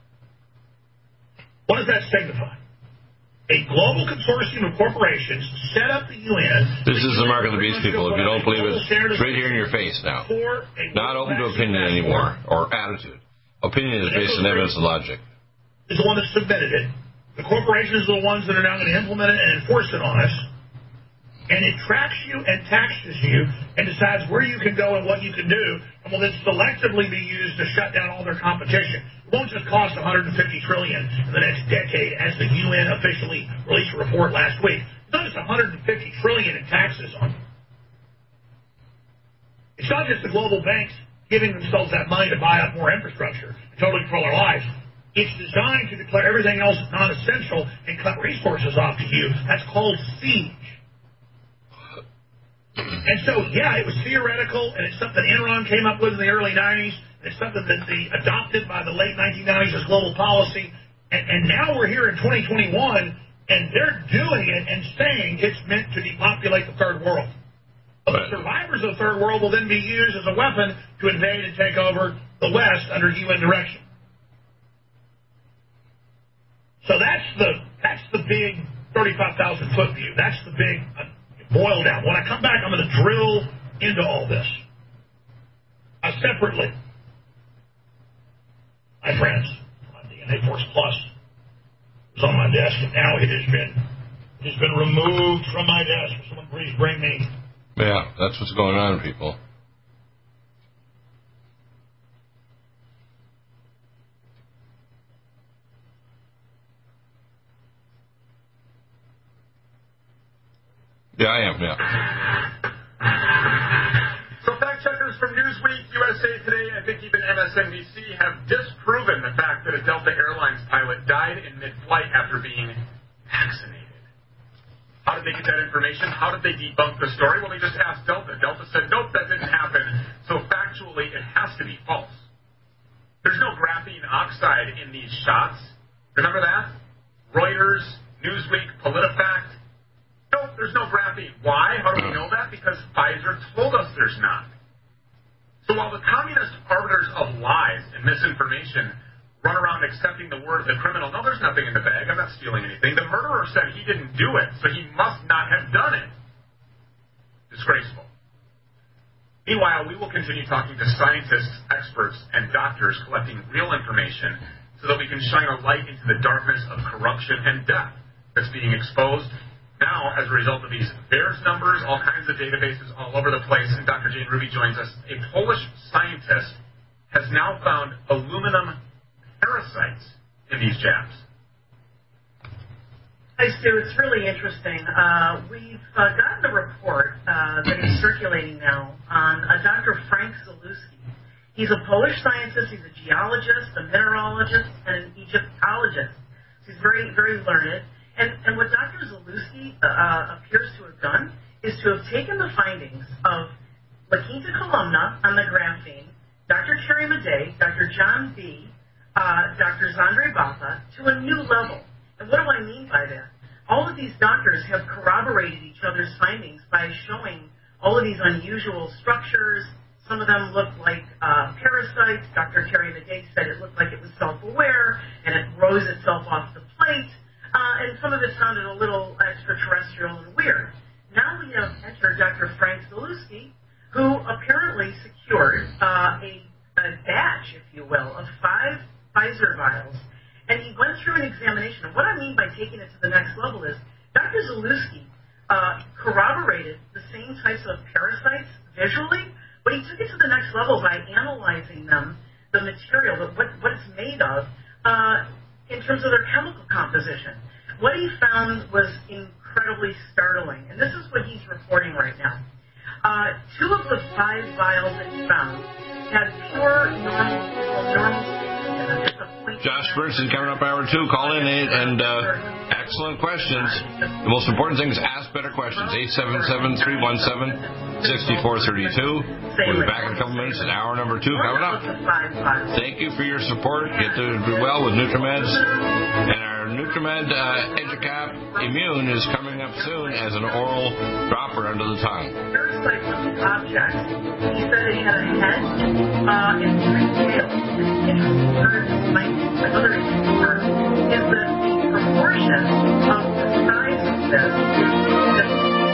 What does that signify? A global consortium of corporations set up the U N. This is the mark of the beast, people. If you don't believe it, it's right here in your face now. Not open to opinion anymore, or attitude. Opinion is based on evidence and logic. Is the one that submitted it. The corporations are the ones that are now going to implement it and enforce it on us. And it tracks you and taxes you and decides where you can go and what you can do, and will then selectively be used to shut down all their competition. It won't just cost one hundred fifty trillion dollars in the next decade, as the U N officially released a report last week. It's not just one hundred fifty trillion dollars in taxes on. It's not just the global banks giving themselves that money to buy up more infrastructure and totally control our lives. It's designed to declare everything else non-essential and cut resources off to you. That's called siege. And so, yeah, it was theoretical, and it's something Enron came up with in the early nineties. It's something that they adopted by the late nineteen nineties as global policy. And, and now we're here in twenty twenty-one, and they're doing it and saying it's meant to depopulate the third world. But the survivors of the third world will then be used as a weapon to invade and take over the West under U N direction. So that's the that's the big thirty-five thousand foot view. That's the big uh, boil down. When I come back, I'm going to drill into all this. Uh, separately, my friends, my D N A Force Plus was on my desk, and now it has been it has been removed from my desk. Someone please bring me. Yeah, that's what's going on, people. Yeah, I am, yeah. So fact checkers from Newsweek, U S A Today, I think even M S N B C have disproven the fact that a Delta Airlines pilot died in mid-flight after being vaccinated. How did they get that information? How did they debunk the story? Well, they just asked Delta. Delta said, nope, that didn't happen. So factually, it has to be false. There's no graphene oxide in these shots. Remember that? Reuters, Newsweek, PolitiFact. No, there's no graphene. Why? How do we know that? Because Pfizer told us there's not. So while the communist arbiters of lies and misinformation run around accepting the word of the criminal, no, there's nothing in the bag, I'm not stealing anything, the murderer said he didn't do it, so he must not have done it. Disgraceful. Meanwhile, we will continue talking to scientists, experts, and doctors collecting real information so that we can shine a light into the darkness of corruption and death that's being exposed now as a result of these VAERS numbers, all kinds of databases all over the place. And Doctor Jane Ruby joins us. A Polish scientist has now found aluminum parasites in these jabs. Hi, Stu. It's really interesting. Uh, we've uh, gotten a report uh, that is circulating now on uh, Doctor Frank Zalewski. He's a Polish scientist. He's a geologist, a mineralogist, and an Egyptologist. He's very, very learned. And, and what Doctor Zalewski uh, appears to have done is to have taken the findings of La Quinta Columna on the graphene, Doctor Terry Madej, Doctor John B., uh, Doctor Zandre Botha, to a new level. And what do I mean by that? All of these doctors have corroborated each other's findings by showing all of these unusual structures. Some of them look like uh, parasites. Doctor Terry Madej said it looked like it was self-aware, and it rose itself off the plate. Uh, and some of it sounded a little extraterrestrial and weird. Now we have entered Doctor Frank Zalewski, who apparently secured uh, a, a batch, if you will, of five Pfizer vials. And he went through an examination. And what I mean by taking it to the next level is Doctor Zalewski uh, corroborated the same types of parasites visually, but he took it to the next level by analyzing them, the material, what, what it's made of, uh, in terms of their chemical composition. What he found was incredibly startling, and this is what he's reporting right now. Uh, two of the five vials that he found had pure normal, normal Josh Bernstein coming up hour two. Call in and uh, excellent questions. The most important thing is ask better questions. eight seven seven, three one seven, six four three two. We'll be back in a couple minutes at hour number two coming up. Thank you for your support. Get to do well with NutriMeds. And our NutriMed uh, EduCap Immune is coming up soon as an oral dropper under the tongue. Parasite-looking object. He said it had a head uh, and three tails. Interesting terms, like another interesting term, is that the proportion of the size of this is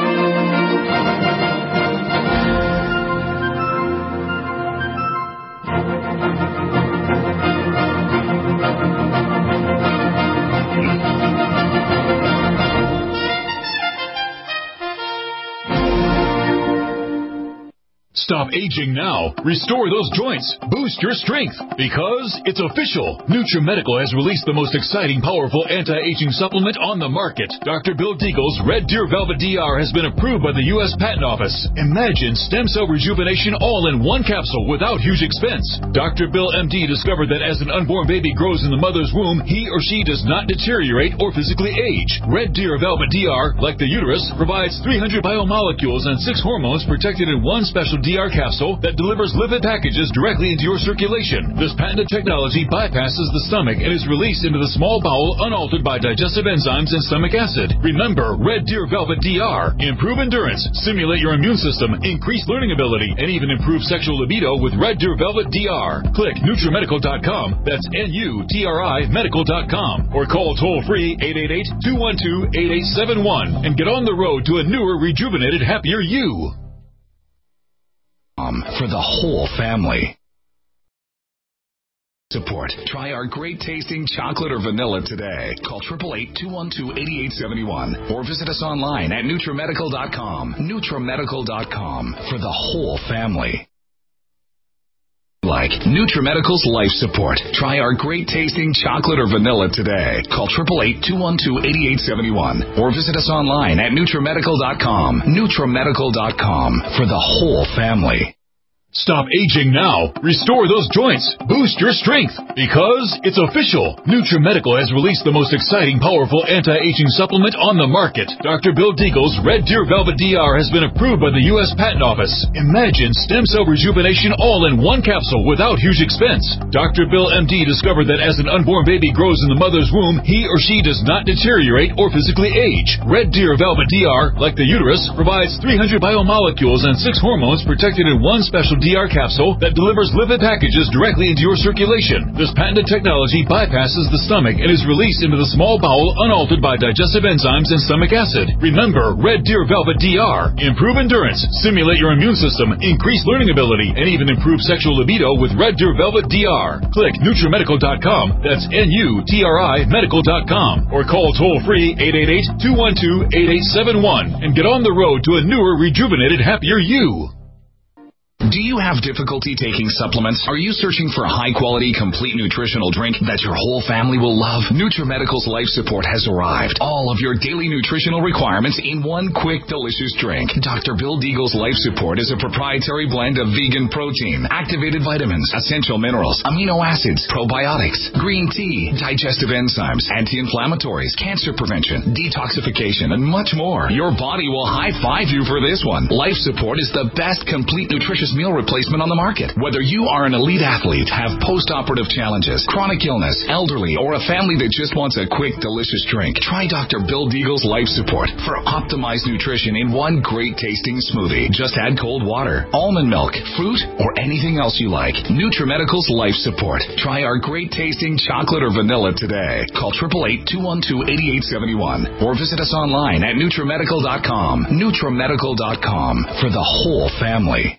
Stop aging now. Restore those joints. Boost your strength. Because it's official. NutriMedical has released the most exciting, powerful anti-aging supplement on the market. Doctor Bill Deagle's Red Deer Velvet D R has been approved by the U S Patent Office. Imagine stem cell rejuvenation all in one capsule without huge expense. Doctor Bill M D discovered that as an unborn baby grows in the mother's womb, he or she does not deteriorate or physically age. Red Deer Velvet D R, like the uterus, provides three hundred biomolecules and six hormones protected in one special D R capsule that delivers lipid packages directly into your circulation. This patented technology bypasses the stomach and is released into the small bowel unaltered by digestive enzymes and stomach acid. Remember, Red Deer Velvet D R. Improve endurance, stimulate your immune system, increase learning ability, and even improve sexual libido with Red Deer Velvet D R. Click NutriMedical dot com. That's N U T R I medical dot com. Or call toll-free eight eight eight, two one two, eight eight seven one and get on the road to a newer, rejuvenated, happier you. For the whole family. Support. Try our great tasting chocolate or vanilla today. Call eight eight eight, two one two, eight eight seven one or visit us online at NutriMedical dot com. NutriMedical dot com for the whole family. Like NutriMedical's Life Support. Try our great tasting chocolate or vanilla today. Call eight eight eight, two one two, eight eight seven one or visit us online at NutriMedical dot com. NutriMedical dot com for the whole family. Stop aging now. Restore those joints. Boost your strength. Because it's official. NutriMedical has released the most exciting, powerful anti-aging supplement on the market. Doctor Bill Deagle's Red Deer Velvet D R has been approved by the U S Patent Office. Imagine stem cell rejuvenation all in one capsule without huge expense. Doctor Bill M D discovered that as an unborn baby grows in the mother's womb, he or she does not deteriorate or physically age. Red Deer Velvet D R, like the uterus, provides three hundred biomolecules and six hormones protected in one special D R capsule that delivers lipid packages directly into your circulation. This patented technology bypasses the stomach and is released into the small bowel unaltered by digestive enzymes and stomach acid. Remember, Red Deer Velvet D R. Improve endurance, stimulate your immune system, increase learning ability, and even improve sexual libido with Red Deer Velvet D R. Click NutriMedical dot com. That's N U T R I medical dot com. Or call toll-free eight eight eight, two one two, eight eight seven one and get on the road to a newer, rejuvenated, happier you. Do you have difficulty taking supplements? Are you searching for a high-quality, complete nutritional drink that your whole family will love? NutriMedical's Life Support has arrived. All of your daily nutritional requirements in one quick, delicious drink. Doctor Bill Deagle's Life Support is a proprietary blend of vegan protein, activated vitamins, essential minerals, amino acids, probiotics, green tea, digestive enzymes, anti-inflammatories, cancer prevention, detoxification, and much more. Your body will high-five you for this one. Life Support is the best complete nutritious meal replacement on the market. Whether you are an elite athlete, have post-operative challenges, chronic illness, elderly, or a family that just wants a quick, delicious drink, try Doctor Bill Deagle's Life Support for optimized nutrition in one great tasting smoothie. Just add cold water, almond milk, fruit, or anything else you like. NutriMedical's Life Support. Try our great tasting chocolate or vanilla today. Call eight eight eight, two one two, eight eight seven one or visit us online at NutriMedical dot com. NutriMedical dot com for the whole family.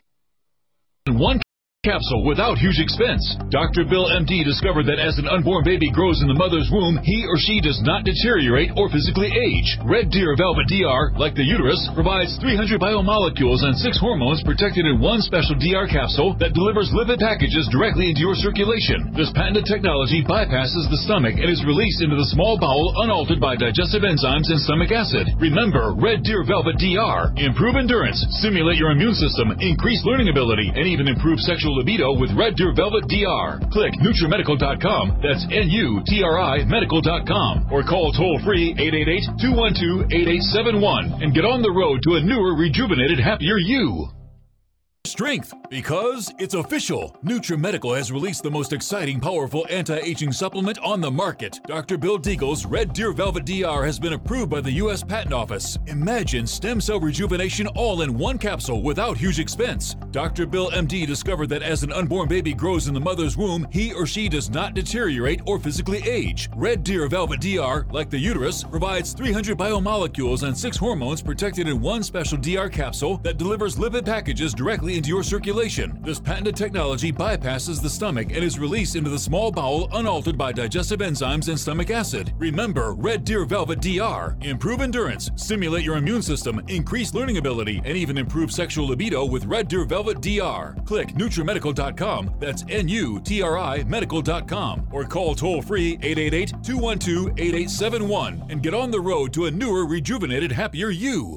One capsule without huge expense. Doctor Bill M D discovered that as an unborn baby grows in the mother's womb, he or she does not deteriorate or physically age. Red Deer Velvet D R, like the uterus, provides three hundred biomolecules and six hormones protected in one special D R capsule that delivers lipid packages directly into your circulation. This patented technology bypasses the stomach and is released into the small bowel unaltered by digestive enzymes and stomach acid. Remember, Red Deer Velvet D R. Improve endurance, stimulate your immune system, increase learning ability, and even improve sexual libido with Red Deer Velvet D R. Click NutriMedical dot com, that's N U T R I Medical dot com, or call toll-free eight eight eight, two one two, eight eight seven one and get on the road to a newer, rejuvenated, happier you. Strength, because it's official. NutriMedical has released the most exciting, powerful anti-aging supplement on the market. Doctor Bill Deagle's Red Deer Velvet D R has been approved by the U S Patent Office. Imagine stem cell rejuvenation all in one capsule without huge expense. Doctor Bill M D discovered that as an unborn baby grows in the mother's womb, he or she does not deteriorate or physically age. Red Deer Velvet D R, like the uterus, provides three hundred biomolecules and six hormones protected in one special D R capsule that delivers lipid packages directly into your circulation. This patented technology bypasses the stomach and is released into the small bowel unaltered by digestive enzymes and stomach acid. Remember, Red Deer Velvet D R. Improve endurance, stimulate your immune system, increase learning ability, and even improve sexual libido with Red Deer Velvet D R. Click NutriMedical dot com, that's N U T R I Medical dot com, or call toll-free eight eight eight, two one two, eight eight seven one and get on the road to a newer, rejuvenated, happier you.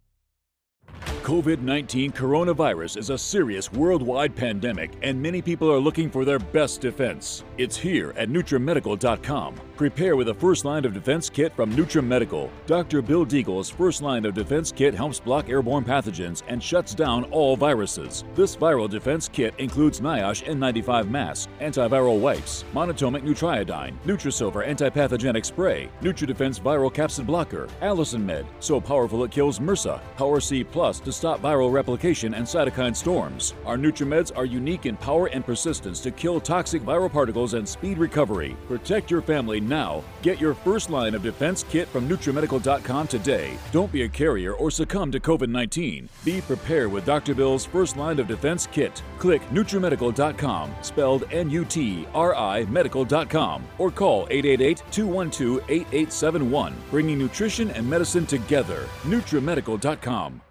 COVID nineteen coronavirus is a serious worldwide pandemic, and many people are looking for their best defense. It's here at NutriMedical dot com. Prepare with a first line of defense kit from NutriMedical. Doctor Bill Deagle's first line of defense kit helps block airborne pathogens and shuts down all viruses. This viral defense kit includes NIOSH N ninety-five mask, antiviral wipes, monotomic Nutriodine, Nutrisilver antipathogenic spray, NutriDefense viral capsid blocker, Allison Med, so powerful it kills MRSA, Power C Plus to stop viral replication and cytokine storms. Our NutriMeds are unique in power and persistence to kill toxic viral particles and speed recovery. Protect your family now. Get your first line of defense kit from NutriMedical dot com today. Don't be a carrier or succumb to COVID nineteen. Be prepared with Doctor Bill's first line of defense kit. Click NutriMedical dot com, spelled N U T R I Medical dot com, or call eight eight eight, two one two, eight eight seven one, bringing nutrition and medicine together. NutriMedical dot com.